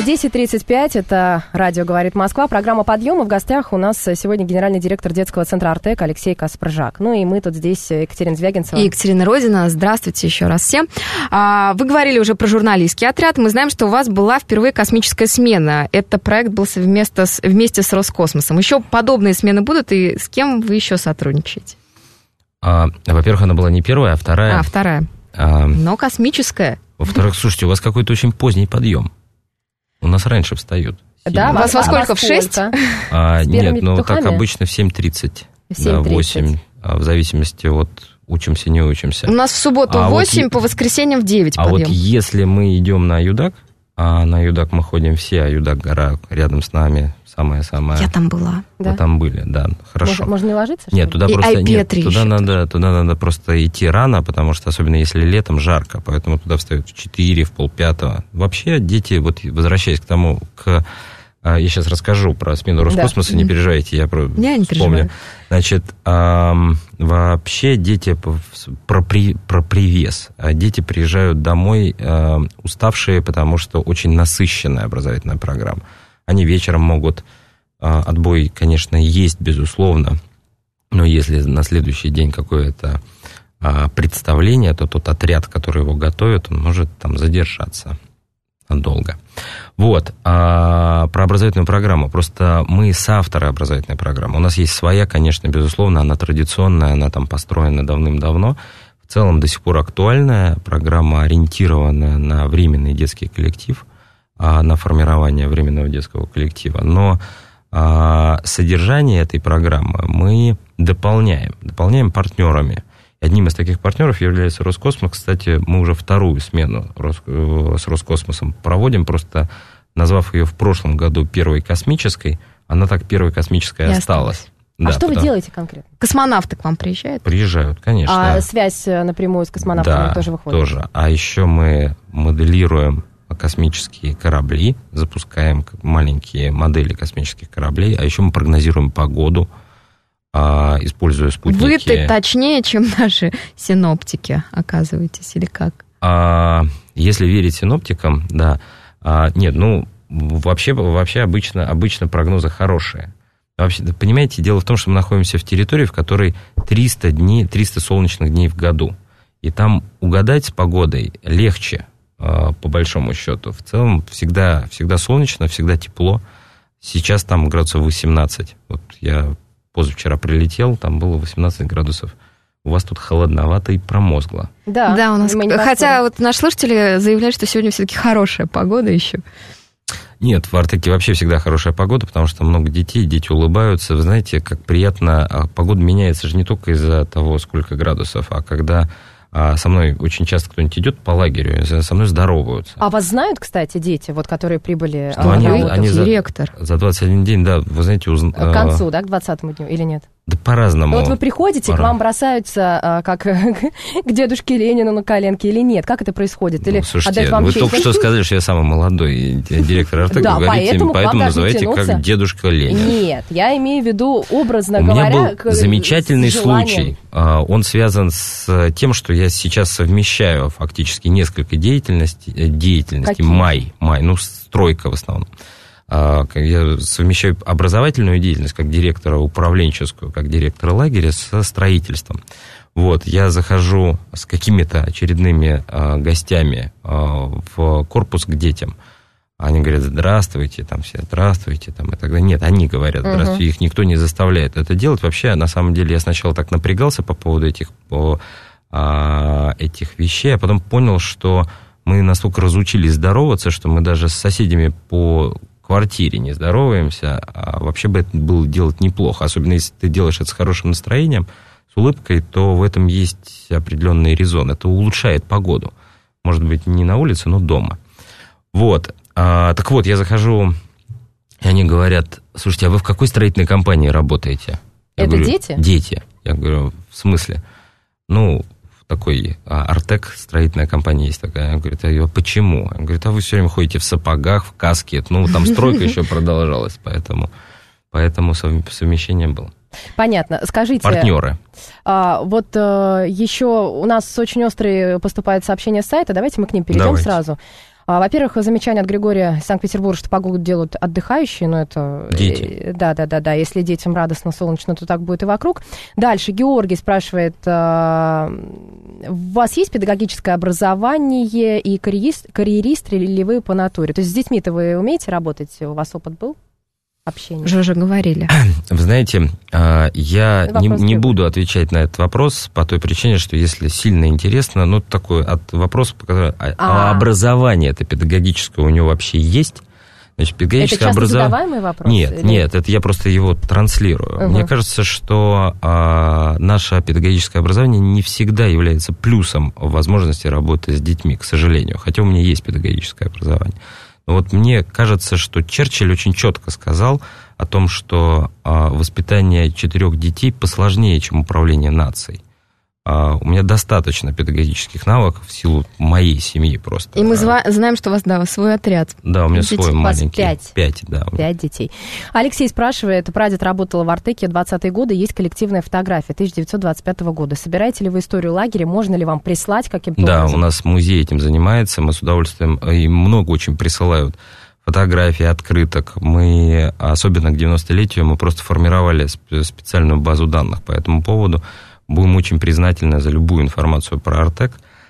десять тридцать пять, это радио «Говорит Москва», программа «Подъем», и в гостях у нас сегодня генеральный директор детского центра «Артек» Алексей Каспаржак. Ну и мы тут здесь, Екатерина Звягинцева. И Екатерина Родина. Здравствуйте еще раз всем. Вы говорили уже про журналистский отряд. Мы знаем, что у вас была впервые космическая смена. Это проект был совместно с, вместе с Роскосмосом. Еще подобные смены будут, и с кем вы еще сотрудничаете? А, во-первых, она была не первая, а вторая. А, вторая. А, Но космическая. Во-вторых, слушайте, у вас какой-то очень поздний подъем. У нас раньше встают. Да, вас во сколько? В шесть? А, нет, ну так обычно в семь тридцать. Да, восемь. В зависимости от учимся, не учимся. У нас в субботу а восемь, вот, по воскресеньям в девять а подъем. А вот если мы идем на Юдак, а на Юдак мы ходим все, а Юдак гора рядом с нами, самая-самая. Я там была. Вы да? там были, да, хорошо. Можно, можно не ложиться? Нет, туда и просто нет, туда еще. надо, туда надо просто идти рано, потому что особенно если летом жарко, поэтому туда встают в четыре, в полпятого. Вообще дети, вот возвращаясь к тому, к я сейчас расскажу про смену Роскосмоса, да. Не переживайте, я, про, я не вспомню. Переживаю. Значит, эм, вообще дети про, при, про привес. Дети приезжают домой э, уставшие, потому что очень насыщенная образовательная программа. Они вечером могут э, отбой, конечно, есть, безусловно, но если на следующий день какое-то э, представление, то тот отряд, который его готовит, он может там задержаться долго. Вот, а про образовательную программу. Просто мы соавторы образовательной программы. У нас есть своя, конечно, безусловно, она традиционная, она там построена давным-давно. В целом до сих пор актуальная программа, ориентированная на временный детский коллектив, на формирование временного детского коллектива. Но а, содержание этой программы мы дополняем, дополняем партнерами. Одним из таких партнеров является Роскосмос. Кстати, мы уже вторую смену с Роскосмосом проводим, просто назвав ее в прошлом году первой космической, она так первой космической и осталась. А да, что потому... вы делаете конкретно? Космонавты к вам приезжают? Приезжают, конечно. А связь напрямую с космонавтами да, тоже выходит? тоже. А еще мы моделируем космические корабли, запускаем маленькие модели космических кораблей, а еще мы прогнозируем погоду, используя спутники. Вы-то точнее, чем наши синоптики, оказываетесь, или как? А, если верить синоптикам, да. А, нет, ну, вообще, вообще обычно, обычно прогнозы хорошие. Вообще, понимаете, дело в том, что мы находимся в территории, в которой триста дней, триста солнечных дней в году. И там угадать с погодой легче, по большому счету. В целом всегда, всегда солнечно, всегда тепло. Сейчас там градусов восемнадцать. Вот я... Позавчера прилетел, там было восемнадцать градусов. У вас тут холодновато и промозгло. Да, да, у нас. Хотя вот наши слушатели заявляют, что сегодня все-таки хорошая погода еще. Нет, в Артеке вообще всегда хорошая погода, потому что много детей, дети улыбаются. Вы знаете, как приятно, погода меняется же не только из-за того, сколько градусов, а когда со мной очень часто кто-нибудь идет по лагерю, со мной здороваются. А вас знают, кстати, дети, вот, которые прибыли? Что они, они директор. За, за двадцать один день, да, вы знаете... Уз... К концу, да, к двадцатому дню или нет? Да по-разному. Ну, вот вы приходите, Пора. К вам бросаются, как к дедушке Ленину на коленке или нет? Как это происходит? Или ну, слушайте, вам вы честь? Только что сказали, что я самый молодой директор Артека, да, говорите, поэтому, поэтому называете как дедушка Ленин. Нет, я имею в виду, образно У говоря... У меня был замечательный случай. Он связан с тем, что я сейчас совмещаю фактически несколько деятельностей. деятельности. Май, май, ну, стройка в основном. Я совмещаю образовательную деятельность как директора, управленческую, как директора лагеря со строительством. Вот, я захожу с какими-то очередными а, гостями а, в корпус к детям. Они говорят, здравствуйте, там все, здравствуйте, там, и так далее. Нет, они говорят, здравствуйте, uh-huh. их никто не заставляет это делать. Вообще, на самом деле, я сначала так напрягался по поводу этих, по, а, этих вещей, а потом понял, что мы настолько разучились здороваться, что мы даже с соседями по квартире не здороваемся, а вообще бы это было делать неплохо. Особенно если ты делаешь это с хорошим настроением, с улыбкой, то в этом есть определенный резон. Это улучшает погоду. Может быть, не на улице, но дома. Вот. А, так вот, я захожу, и они говорят, слушайте, а вы в какой строительной компании работаете? Я это говорю, дети? Дети. Я говорю, в смысле? Ну, такой Артек, строительная компания есть такая. Он говорит, а почему? Он говорит, а вы все время ходите в сапогах, в каске. Ну, там стройка еще продолжалась, поэтому, поэтому совмещение было. Понятно. Скажите... Партнеры. А, вот а, еще у нас очень острые поступают сообщения с сайта. Давайте мы к ним перейдем Давайте. сразу. Во-первых, замечание от Григория из Санкт-Петербурга, что погоду делают отдыхающие, но это... Дети. Да-да-да, если детям радостно, солнечно, то так будет и вокруг. Дальше Георгий спрашивает, у вас есть педагогическое образование и карьерист, карьерист ли вы по натуре? То есть с детьми-то вы умеете работать? У вас опыт был? Общение. Уже уже говорили. Вы знаете, я не, не буду отвечать на этот вопрос по той причине, что если сильно интересно, ну, такой от вопроса, а образование это педагогическое у него вообще есть? Значит, педагогическое это часто образование... задаваемый вопрос? Нет, или... нет, это я просто его транслирую. Угу. Мне кажется, что а, наше педагогическое образование не всегда является плюсом в возможности работы с детьми, к сожалению, хотя у меня есть педагогическое образование. Вот мне кажется, что Черчилль очень четко сказал о том, что а, воспитание четырех детей посложнее, чем управление нацией. А, у меня достаточно педагогических навыков в силу моей семьи просто. И мы зва- знаем, что у вас, да, свой отряд. Да, у меня детей, свой маленький. Пять. Пять, да. Пять детей. Алексей спрашивает, прадед работал в Артеке двадцатые годы, есть коллективная фотография тысяча девятьсот двадцать пятого года. Собираете ли вы историю лагеря? Можно ли вам прислать каким-то Да, образом? у нас музей этим занимается, мы с удовольствием, и много очень присылают фотографий, открыток. Мы, особенно к девяностолетию, мы просто формировали специальную базу данных по этому поводу. Будем очень признательны за любую информацию про Артек,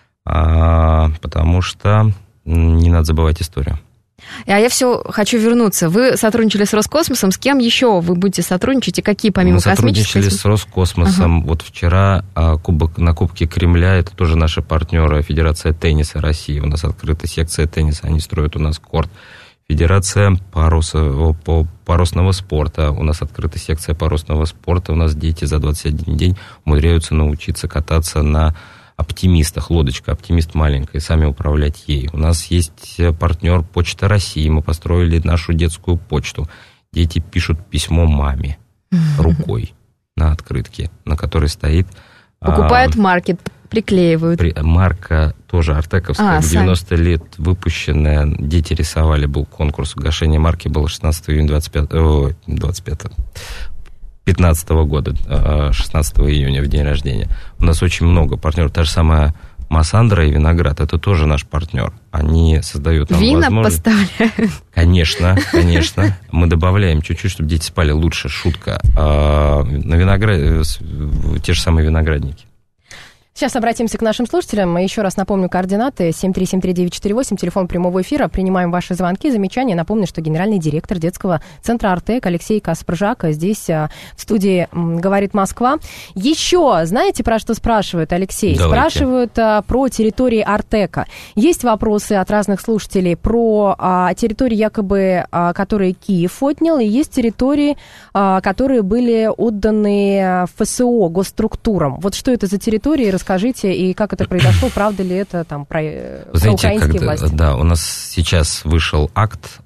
потому что не надо забывать историю. А я все хочу вернуться. Вы сотрудничали с Роскосмосом. С кем еще вы будете сотрудничать? И какие помимо космических? Мы сотрудничали с Роскосмосом. Ага. Вот вчера кубок, на Кубке Кремля, это тоже наши партнеры, Федерация тенниса России. У нас открыта секция тенниса, они строят у нас корт. Федерация паруса, по, парусного спорта. У нас открыта секция парусного спорта. У нас дети за двадцать один день умудряются научиться кататься на оптимистах. Лодочка «Оптимист» маленькая, и сами управлять ей. У нас есть партнер Почта России. Мы построили нашу детскую почту. Дети пишут письмо маме рукой на открытке, на которой стоит... Покупают а, марки, приклеивают. При, марка тоже артековская, а, в девяносто лет выпущенная. Дети рисовали, был конкурс. Гашение марки было шестнадцатого июня двадцать пятого, двадцать пятого, пятнадцатого года, шестнадцатого июня, в день рождения. У нас очень много партнеров. Та же самая Массандра и Виноград, это тоже наш партнер. Они создают нам Вина возможность... поставляют? Конечно, конечно. Мы добавляем чуть-чуть, чтобы дети спали лучше. Шутка. А на винограде... Те же самые виноградники. Сейчас обратимся к нашим слушателям. Еще раз напомню координаты. семь три семь три девять четыре восемь, телефон прямого эфира. Принимаем ваши звонки, замечания. Напомню, что генеральный директор детского центра «Артек» Алексей Каспржак здесь в студии «Говорит Москва». Еще, знаете, про что спрашивают, Алексей? Давайте. Спрашивают а, про территории «Артека». Есть вопросы от разных слушателей про а, территории, якобы, а, которые Киев отнял, и есть территории, а, которые были отданы ФСО, госструктурам. Вот что это за территории? Расскажите, и как это произошло, правда ли это там про, про украинские когда, власти? Да, у нас сейчас вышел акт,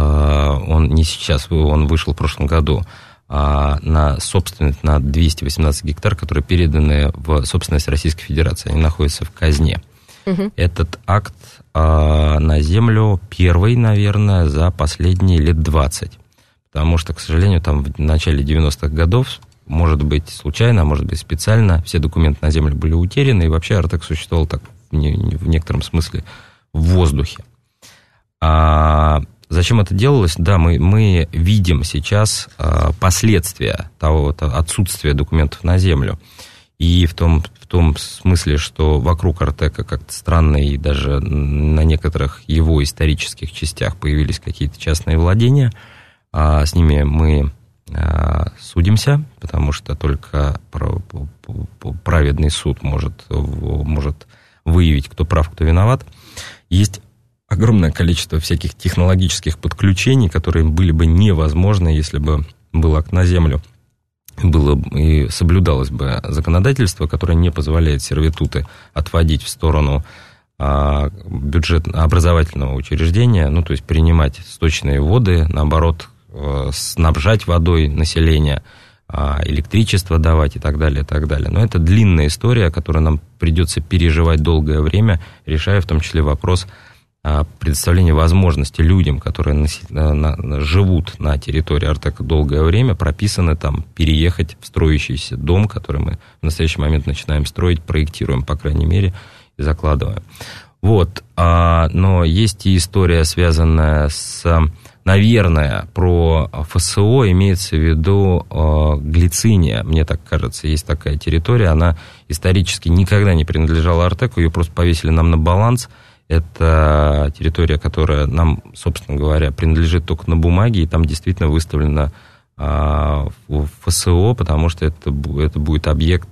он не сейчас, он вышел в прошлом году, на собственность на двести восемнадцать гектар, которые переданы в собственность Российской Федерации, они находятся в казне. Угу. Этот акт на землю первый, наверное, за последние лет двадцать, потому что, к сожалению, там в начале девяностых годов, может быть, случайно, а может быть, специально, все документы на землю были утеряны, и вообще Артек существовал так в некотором смысле в воздухе. А зачем это делалось? Да, мы, мы видим сейчас последствия того отсутствия документов на землю. И в том, в том смысле, что вокруг Артека как-то странно, и даже на некоторых его исторических частях появились какие-то частные владения. А с ними мы... судимся, потому что только праведный суд может, может выявить, кто прав, кто виноват. Есть огромное количество всяких технологических подключений, которые были бы невозможны, если бы был акт на землю. Было и соблюдалось бы законодательство, которое не позволяет сервитуты отводить в сторону бюджет образовательного учреждения, ну, то есть принимать сточные воды, наоборот, снабжать водой население, электричество давать и так далее, и так далее. Но это длинная история, которую нам придется переживать долгое время, решая в том числе вопрос предоставления возможности людям, которые на, на, живут на территории Артека долгое время, прописаны там, переехать в строящийся дом, который мы в настоящий момент начинаем строить, проектируем, по крайней мере, и закладываем. Вот, а, но есть и история, связанная с, наверное, про ФСО, имеется в виду а, Глициния, мне так кажется, есть такая территория, она исторически никогда не принадлежала Артеку, ее просто повесили нам на баланс. Это территория, которая нам, собственно говоря, принадлежит только на бумаге, и там действительно выставлена а, ФСО, потому что это, это будет объект,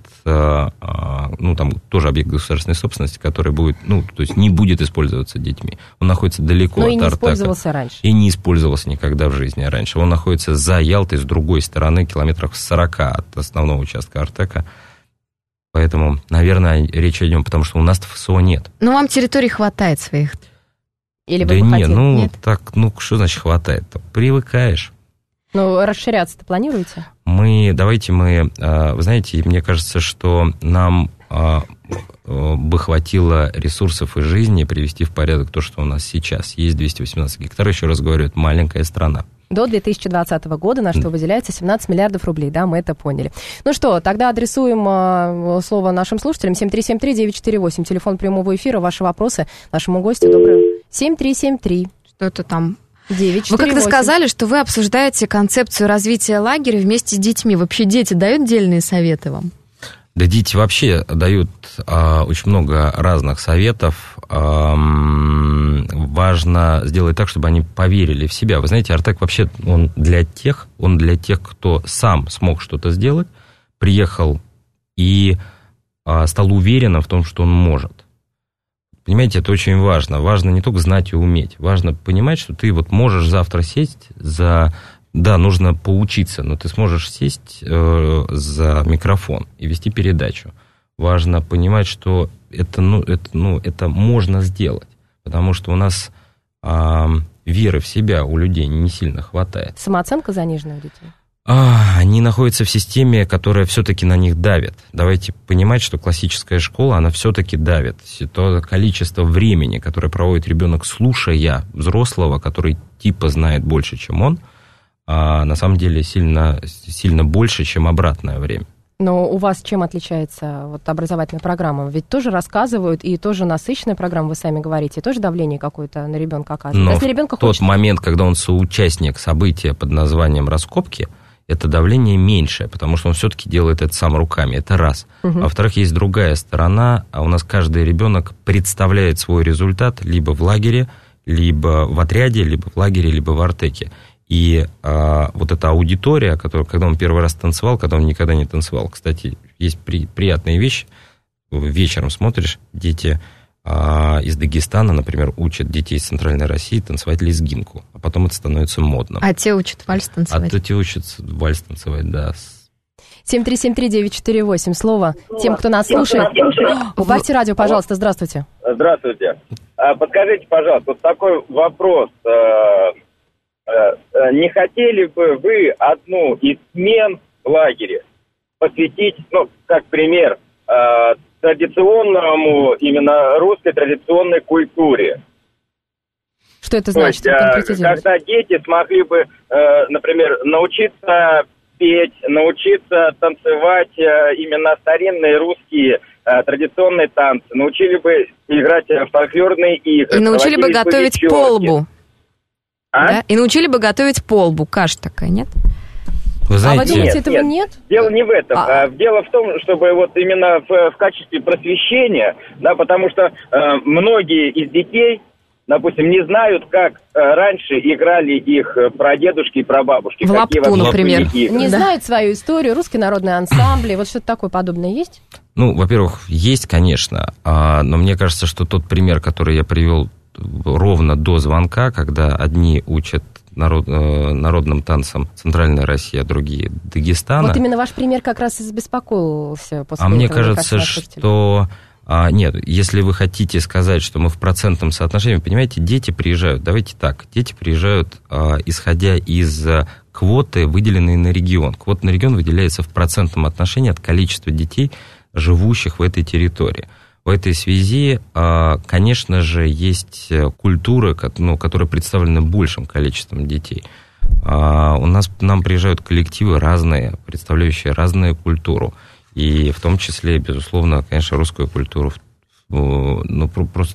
ну, там тоже объект государственной собственности, который будет, ну, то есть не будет использоваться детьми. Он находится далеко Но от и не Артека. использовался раньше. И не использовался никогда в жизни раньше. Он находится за Ялтой, с другой стороны, километрах сорока от основного участка Артека. Поэтому, наверное, речь идет, потому что у нас ФСО нет. Ну, вам территорий хватает своих? Или вы да бы нет, хотели? ну, Нет? так, ну, что значит хватает? Привыкаешь. Ну, расширяться-то планируете? Мы, давайте мы, вы знаете, мне кажется, что нам бы хватило ресурсов и жизни привести в порядок то, что у нас сейчас. Есть двести восемнадцать гектаров, еще раз говорю, это маленькая страна. До две тысячи двадцатого года, на что выделяется семнадцать миллиардов рублей, да, мы это поняли. Ну что, тогда адресуем э, слово нашим слушателям. семь три семь три девять четыре восемь, телефон прямого эфира, ваши вопросы нашему гостю. Добрый. семь три семь три. Что это там? девять Вы четыре восемь. как-то сказали, что вы обсуждаете концепцию развития лагеря вместе с детьми. Вообще дети дают дельные советы вам? Да, дети вообще дают а, очень много разных советов. А, важно сделать так, чтобы они поверили в себя. Вы знаете, Артек вообще, он для тех, он для тех, кто сам смог что-то сделать, приехал и а, стал уверенным в том, что он может. Понимаете, это очень важно. Важно не только знать и уметь. Важно понимать, что ты вот можешь завтра сесть за... Да, нужно поучиться, но ты сможешь сесть э, за микрофон и вести передачу. Важно понимать, что это, ну, это, ну, это можно сделать, потому что у нас э, веры в себя у людей не сильно хватает. Самооценка занижена у детей? А, они находятся в системе, которая все-таки на них давит. Давайте понимать, что классическая школа, она все-таки давит. То количество времени, которое проводит ребенок, слушая взрослого, который типа знает больше, чем он, а на самом деле сильно, сильно больше, чем обратное время. Но у вас чем отличается вот образовательная программа? Ведь тоже рассказывают, и тоже насыщенная программа, вы сами говорите, и тоже давление какое-то на ребенка оказывает. Но Если ребенка в тот хочет... момент, когда он соучастник события под названием «раскопки», это давление меньшее, потому что он все-таки делает это сам руками, это раз. Угу. А во-вторых, есть другая сторона, а у нас каждый ребенок представляет свой результат либо в лагере, либо в отряде, либо в лагере, либо в Артеке. И а, вот эта аудитория, которая, когда он первый раз танцевал, когда он никогда не танцевал. Кстати, есть при, приятные вещи. Вечером смотришь, дети а, из Дагестана, например, учат детей из Центральной России танцевать лезгинку, а потом это становится модным. А те учат вальс танцевать? А те учат вальс танцевать, да. семь три семь три девять четыре восемь. Слово тем, кто нас слушает. Убавьте радио, пожалуйста. Здравствуйте. Здравствуйте. Подскажите, пожалуйста, вот такой вопрос. Не хотели бы вы одну из смен в лагере посвятить, ну, как пример, традиционному, именно русской традиционной культуре? Что это значит? То есть, когда дети смогли бы, например, научиться петь, научиться танцевать именно старинные русские традиционные танцы, научили бы играть в фольклорные игры. И научили бы готовить вечерки. полбу. А? Да? И научили бы готовить полбу. Каша такая, нет? Вы знаете... А вы думаете, этого нет? нет? Дело не в этом. А... Дело в том, чтобы вот именно в, в качестве просвещения, да, потому что э, многие из детей, допустим, не знают, как э, раньше играли их прадедушки и прабабушки. В лапту, например. Не да. знают свою историю, русские народные ансамбли, вот что-то такое подобное есть? Ну, во-первых, есть, конечно, но мне кажется, что тот пример, который я привел ровно до звонка, когда одни учат народ, народным танцам Центральной России, а другие Дагестана. Вот именно ваш пример как раз и забеспокоился после А этого, мне кажется, что... А, нет, если вы хотите сказать, что мы в процентном соотношении, понимаете, дети приезжают, давайте так, дети приезжают, а, исходя из квоты, выделенной на регион. Квота на регион выделяется в процентном отношении от количества детей, живущих в этой территории. В этой связи, конечно же, есть культуры, ну, которые представлены большим количеством детей. У нас, нам приезжают коллективы разные, представляющие разную культуру. И в том числе, безусловно, конечно, русскую культуру. Ну, просто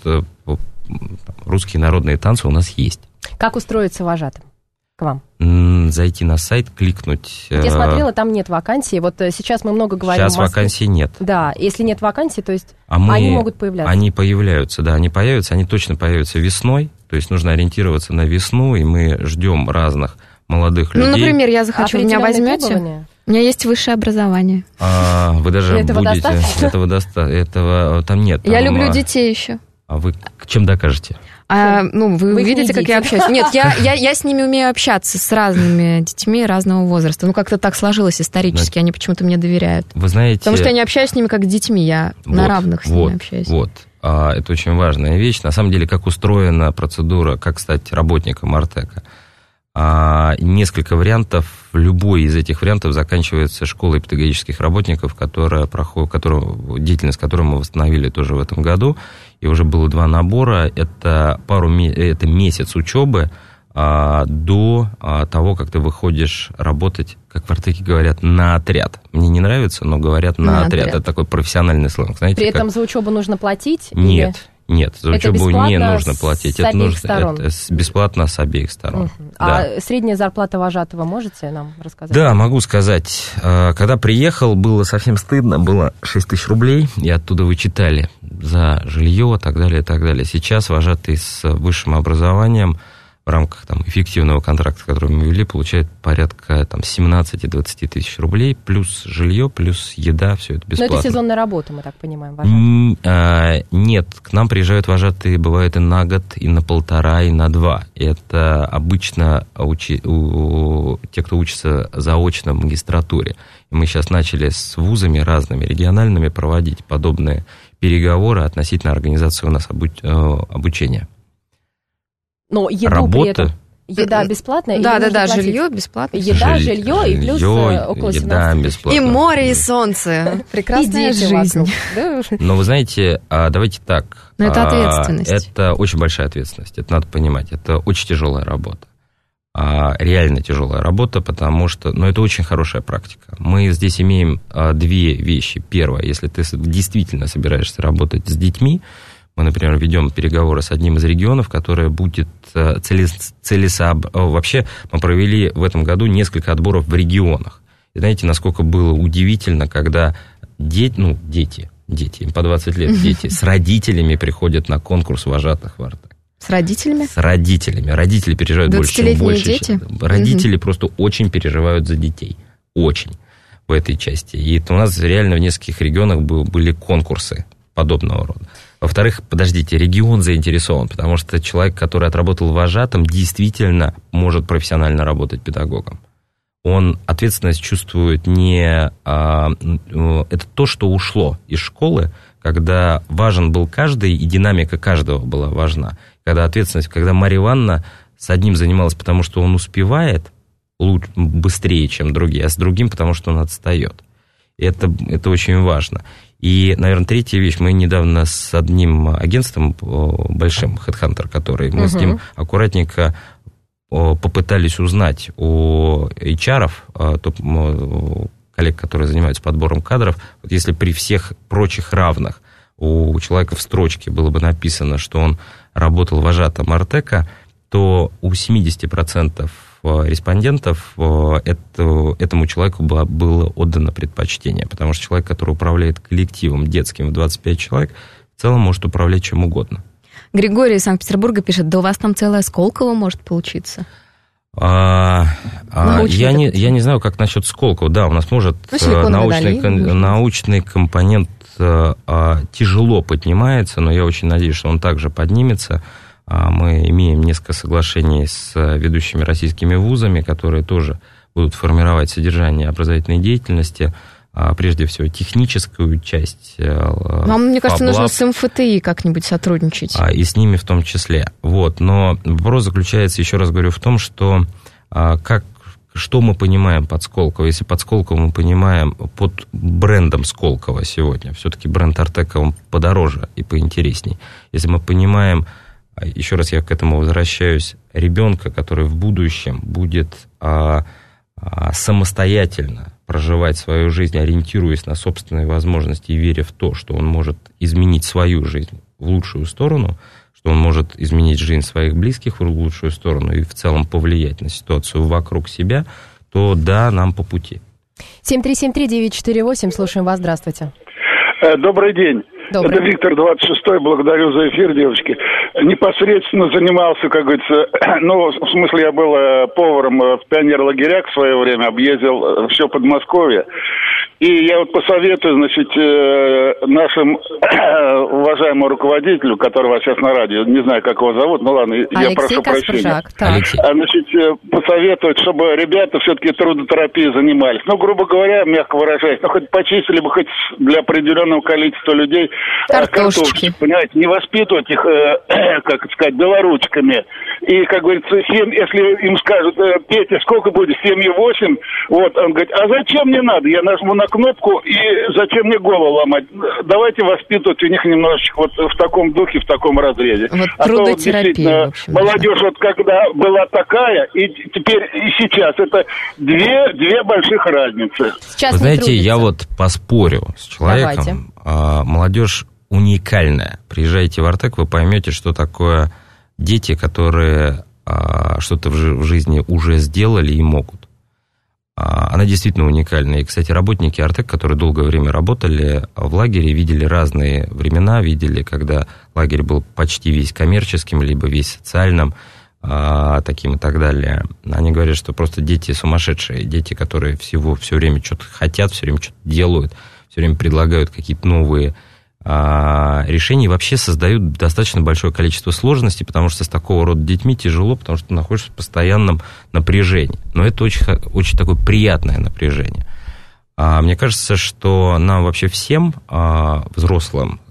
русские народные танцы у нас есть. Как устроиться вожатым к вам? Зайти на сайт, кликнуть. Вот я смотрела, там нет вакансий. Вот сейчас мы много говорим. Сейчас вакансий нет. Да, если нет вакансий, то есть а мы, они могут появляться. Они появляются, да, они появятся, они точно появятся весной. То есть нужно ориентироваться на весну, и мы ждем разных молодых людей. Ну, например, я захочу, а меня возьмете? Требования? У меня есть высшее образование. А, вы даже этого будете... Достаточно? Этого достаточно. Этого там нет. Там, я люблю а... детей еще. А вы чем докажете? А, ну, вы, вы видите, как дети. я общаюсь? Нет, я, я, я с ними умею общаться, с разными детьми разного возраста. Ну, как-то так сложилось исторически, Но... они почему-то мне доверяют. Вы знаете... Потому что я не общаюсь с ними как с детьми, я вот, на равных с вот, ними общаюсь. Вот, а, это очень важная вещь. На самом деле, как устроена процедура, как стать работником Артека. А, несколько вариантов. Любой из этих вариантов заканчивается школой педагогических работников, которая проходит, которую, деятельность которой мы восстановили тоже в этом году. И уже было два набора. Это, пару, это месяц учебы а, до а, того, как ты выходишь работать, как в Артеке говорят, на отряд. Мне не нравится, но говорят на, на отряд. отряд. Это такой профессиональный сленг. Знаете, При этом как... за учебу нужно платить? Нет. Или... Нет, за это учебу не нужно платить. С это обеих нужно, сторон? Это бесплатно с обеих сторон. Угу. Да. А средняя зарплата вожатого можете нам рассказать? Да, могу сказать. Когда приехал, было совсем стыдно, было шесть тысяч рублей, и оттуда вычитали за жилье и так далее, и так далее. Сейчас вожатый с высшим образованием в рамках там, эффективного контракта, который мы ввели, получает порядка там, семнадцать-двадцать тысяч рублей, плюс жилье, плюс еда, все это бесплатно. Но это сезонная работа, мы так понимаем, вожатые? А, нет, к нам приезжают вожатые, бывает и на год, и на полтора, и на два. Это обычно учи, у, те, кто учится заочно в магистратуре. И мы сейчас начали с вузами разными, региональными, проводить подобные переговоры относительно организации у нас обуч, обучения. Но еду Работа. При этом, еда бесплатная? Да, да, да, платить? жилье бесплатно. Еда, Жиль... жилье и плюс жилье, около еда бесплатно. И море, и солнце. Прекрасная жизнь. Но вы знаете, давайте так. Но это ответственность. Это очень большая ответственность, это надо понимать. Это очень тяжелая работа. Реально тяжелая работа, потому что, ну, это очень хорошая практика. Мы здесь имеем две вещи. Первое, если ты действительно собираешься работать с детьми, мы, например, ведем переговоры с одним из регионов, которое будет целесообразно. Вообще, мы провели в этом году несколько отборов в регионах. И знаете, насколько было удивительно, когда дети, ну, дети, дети, им по двадцать лет, дети с родителями приходят на конкурс вожатых в Артек. С родителями? С родителями. Родители переживают больше, чем больше. Дети? Родители угу. просто очень переживают за детей. Очень. В этой части. И это у нас реально в нескольких регионах были конкурсы подобного рода. Во-вторых, подождите, регион заинтересован, потому что человек, который отработал вожатым, действительно может профессионально работать педагогом. Он ответственность чувствует не... А, это то, что ушло из школы, когда важен был каждый, и динамика каждого была важна. Когда ответственность, когда Марья Ивановна с одним занималась, потому что он успевает лучше, быстрее, чем другие, а с другим, потому что он отстает. Это, это очень важно. И, наверное, третья вещь. Мы недавно с одним агентством большим, HeadHunter, который мы uh-huh. с ним аккуратненько попытались узнать у эйч ар-ов, коллег, которые занимаются подбором кадров, вот если при всех прочих равных у человека в строчке было бы написано, что он работал вожатым Артека, то у семьдесят процентов респондентов это, этому человеку было, было отдано предпочтение, потому что человек, который управляет коллективом детским в двадцать пять человек, в целом может управлять чем угодно. Григорий из Санкт-Петербурга пишет, да у вас там целая Сколково может получиться. А, я, не, я не знаю, как насчет Сколково. Да, у нас может ну, научный, кон, научный компонент а, тяжело поднимается, но я очень надеюсь, что он также поднимется. Мы имеем несколько соглашений с ведущими российскими вузами, которые тоже будут формировать содержание образовательной деятельности, прежде всего техническую часть. Вам, мне кажется, нужно с эм эф тэ и как-нибудь сотрудничать. И с ними в том числе. Вот. Но вопрос заключается, еще раз говорю, в том, что как, что мы понимаем под Сколково. Если под Сколково мы понимаем под брендом Сколково сегодня, все-таки бренд Артека, он подороже и поинтересней. Если мы понимаем, еще раз я к этому возвращаюсь, ребенка, который в будущем будет а, а, самостоятельно проживать свою жизнь, ориентируясь на собственные возможности и веря в то, что он может изменить свою жизнь в лучшую сторону, что он может изменить жизнь своих близких в лучшую сторону и в целом повлиять на ситуацию вокруг себя, то да, нам по пути. семь три семь три девять четыре восемь, слушаем вас, здравствуйте. Добрый день. Добрый. Это Виктор, двадцать шестой, благодарю за эфир, девочки. Непосредственно занимался, как говорится, ну, в смысле, я был поваром в пионерлагерях в свое время, объездил все Подмосковье. И я вот посоветую, значит, нашим уважаемому руководителю, которого сейчас на радио, не знаю, как его зовут, ну ладно, Алексей я прошу прощения. Значит, посоветовать, чтобы ребята все-таки трудотерапией занимались. Ну, грубо говоря, мягко выражаясь, ну, хоть почистили бы хоть для определенного количества людей картошки, понимаете, не воспитывать их, как сказать, белоручками. И, как говорится, семь, если им скажут, Петя, сколько будет, семь и восемь, вот, он говорит, а зачем мне надо? Я нажму на кнопку, и зачем мне голову ломать? Давайте воспитывать у них немножечко вот в таком духе, в таком разрезе. Вот а то вот действительно общем, молодежь, вот когда была такая, и теперь и сейчас, это две, две больших разницы. Вы знаете, я вот поспорю с человеком. А, молодежь уникальная. Приезжайте в Артек, вы поймете, что такое дети, которые а, что-то в, жи- в жизни уже сделали и могут. Она действительно уникальная. И, кстати, работники Артек, которые долгое время работали в лагере, видели разные времена, видели, когда лагерь был почти весь коммерческим, либо весь социальным, таким и так далее. Они говорят, что просто дети сумасшедшие, дети, которые всего, все время что-то хотят, все время что-то делают, все время предлагают какие-то новые решения и вообще создают достаточно большое количество сложностей, потому что с такого рода детьми тяжело, потому что ты находишься в постоянном напряжении. Но это очень, очень такое приятное напряжение. Мне кажется, что нам вообще всем, взрослым,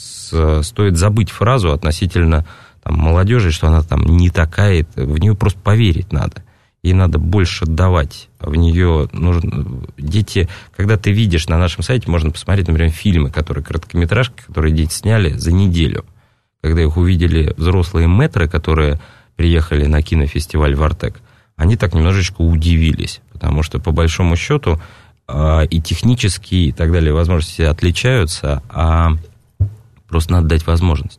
стоит забыть фразу относительно там, молодежи, что она там не такая, в нее просто поверить надо. Ей надо больше отдавать. В нее нужно... Дети, когда ты видишь на нашем сайте, можно посмотреть, например, фильмы, которые короткометражки, которые дети сняли за неделю. Когда их увидели взрослые мэтры, которые приехали на кинофестиваль в Артек, они так немножечко удивились, потому что, по большому счету, и технически, и так далее, возможности отличаются, а просто надо дать возможность.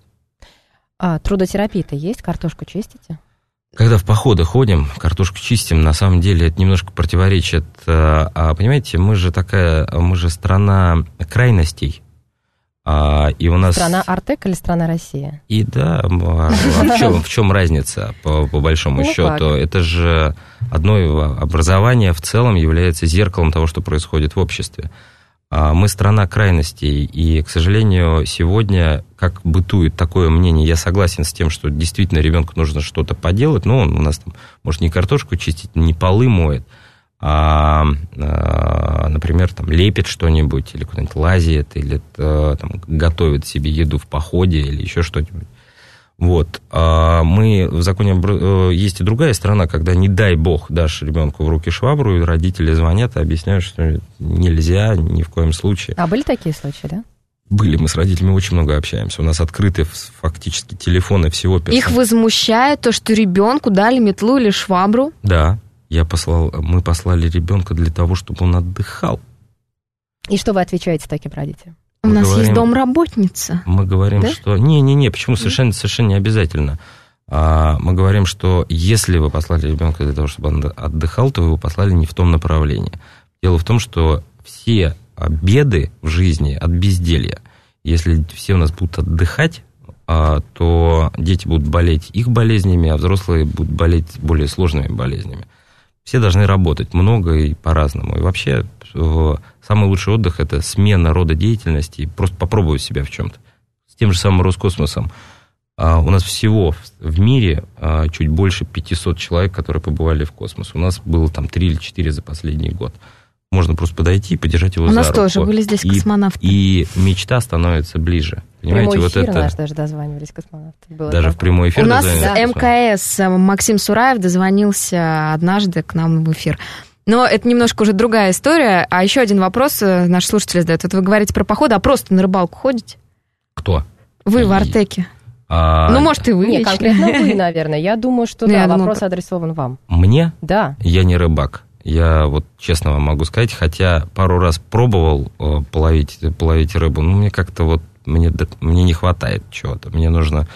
А трудотерапия-то есть? Картошку чистите? Когда в походы ходим, картошку чистим, на самом деле это немножко противоречит. А, понимаете, мы же такая, мы же страна крайностей. А, и у нас... Страна Артек или страна Россия? И да, а в чем, в чем разница, по, по большому ну, счету? Как? Это же одно образование в целом является зеркалом того, что происходит в обществе. Мы страна крайностей, и, к сожалению, сегодня, как бытует такое мнение, я согласен с тем, что действительно ребенку нужно что-то поделать, но он у нас там, может, не картошку чистить, не полы моет, а, например, там, лепит что-нибудь, или куда-нибудь лазит, или там, готовит себе еду в походе, или еще что-нибудь. Вот. А мы в законе есть и другая сторона, когда, не дай бог, дашь ребенку в руки швабру, и родители звонят и объясняют, что нельзя ни в коем случае. А были такие случаи, да? Были, мы с родителями очень много общаемся. У нас открыты фактически телефоны всего персонала. Их возмущает то, что ребенку дали метлу или швабру? Да, я послал, мы послали ребенка для того, чтобы он отдыхал. И что вы отвечаете таким родителям? У мы нас говорим, есть домработница. Мы говорим, да? что... Не-не-не, почему? Совершенно, совершенно не обязательно. А, мы говорим, что если вы послали ребенка для того, чтобы он отдыхал, то вы его послали не в том направлении. Дело в том, что все беды в жизни от безделья, если все у нас будут отдыхать, а, то дети будут болеть их болезнями, а взрослые будут болеть более сложными болезнями. Все должны работать много и по-разному. И вообще самый лучший отдых – это смена рода деятельности, просто попробовать себя в чем-то. С тем же самым Роскосмосом. У нас всего в мире чуть больше пятьсот человек, которые побывали в космосе. У нас было там три или четыре за последний год. Можно просто подойти и подержать его за руку. У нас тоже были здесь космонавты. И, и мечта становится ближе. Понимаете, прямой эфир вот это... наш даже дозванивались космонавты. Было даже такое. В прямой эфир у нас МКС Максим Сураев дозвонился однажды к нам в эфир. Но это немножко уже другая история. А еще один вопрос наш слушатель задает. Вот вы говорите про походы, а просто на рыбалку ходите? Кто? Вы и... в Артеке. А... Ну, может, и вы. Нет, конкретно вы, наверное. Я думаю, что да, думаю, вопрос адресован вам. Мне? Да. Я не рыбак. Я вот честно вам могу сказать, хотя пару раз пробовал половить, половить рыбу, но мне как-то вот, мне, мне не хватает чего-то. Мне нужно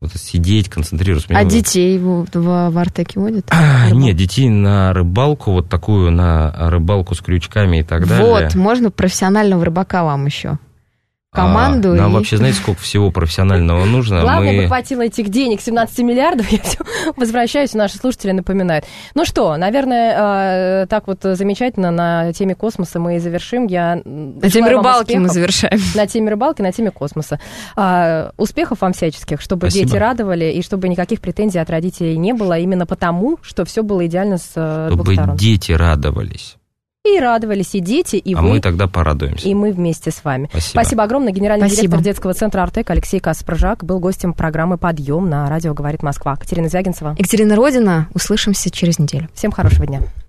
Вот сидеть, концентрироваться. А детей в, в, в Артеке водят? А, нет, детей на рыбалку, вот такую, на рыбалку с крючками и так далее. Вот, можно профессионального рыбака вам еще. Команду. А, нам и... вообще, знаете, сколько всего профессионального нужно? Главное, Мы... бы хватило этих денег, семнадцать миллиардов, я все возвращаюсь, наши слушатели напоминают. Ну что, наверное, так вот замечательно на теме космоса мы и завершим. Я на теме рыбалки мы завершаем. На теме рыбалки, на теме космоса. А, успехов вам всяческих, чтобы Спасибо. Дети радовали, и чтобы никаких претензий от родителей не было, именно потому, что все было идеально с чтобы двух сторон. Дети радовались. И радовались и дети, и а вы. А мы тогда порадуемся. И мы вместе с вами. Спасибо. Спасибо огромное. Генеральный Спасибо. директор детского центра «Артек» Алексей Каспаржак был гостем программы «Подъем» на радио «Говорит Москва». Катерина Звягинцева. Екатерина Родина. Услышимся через неделю. Всем хорошего дня.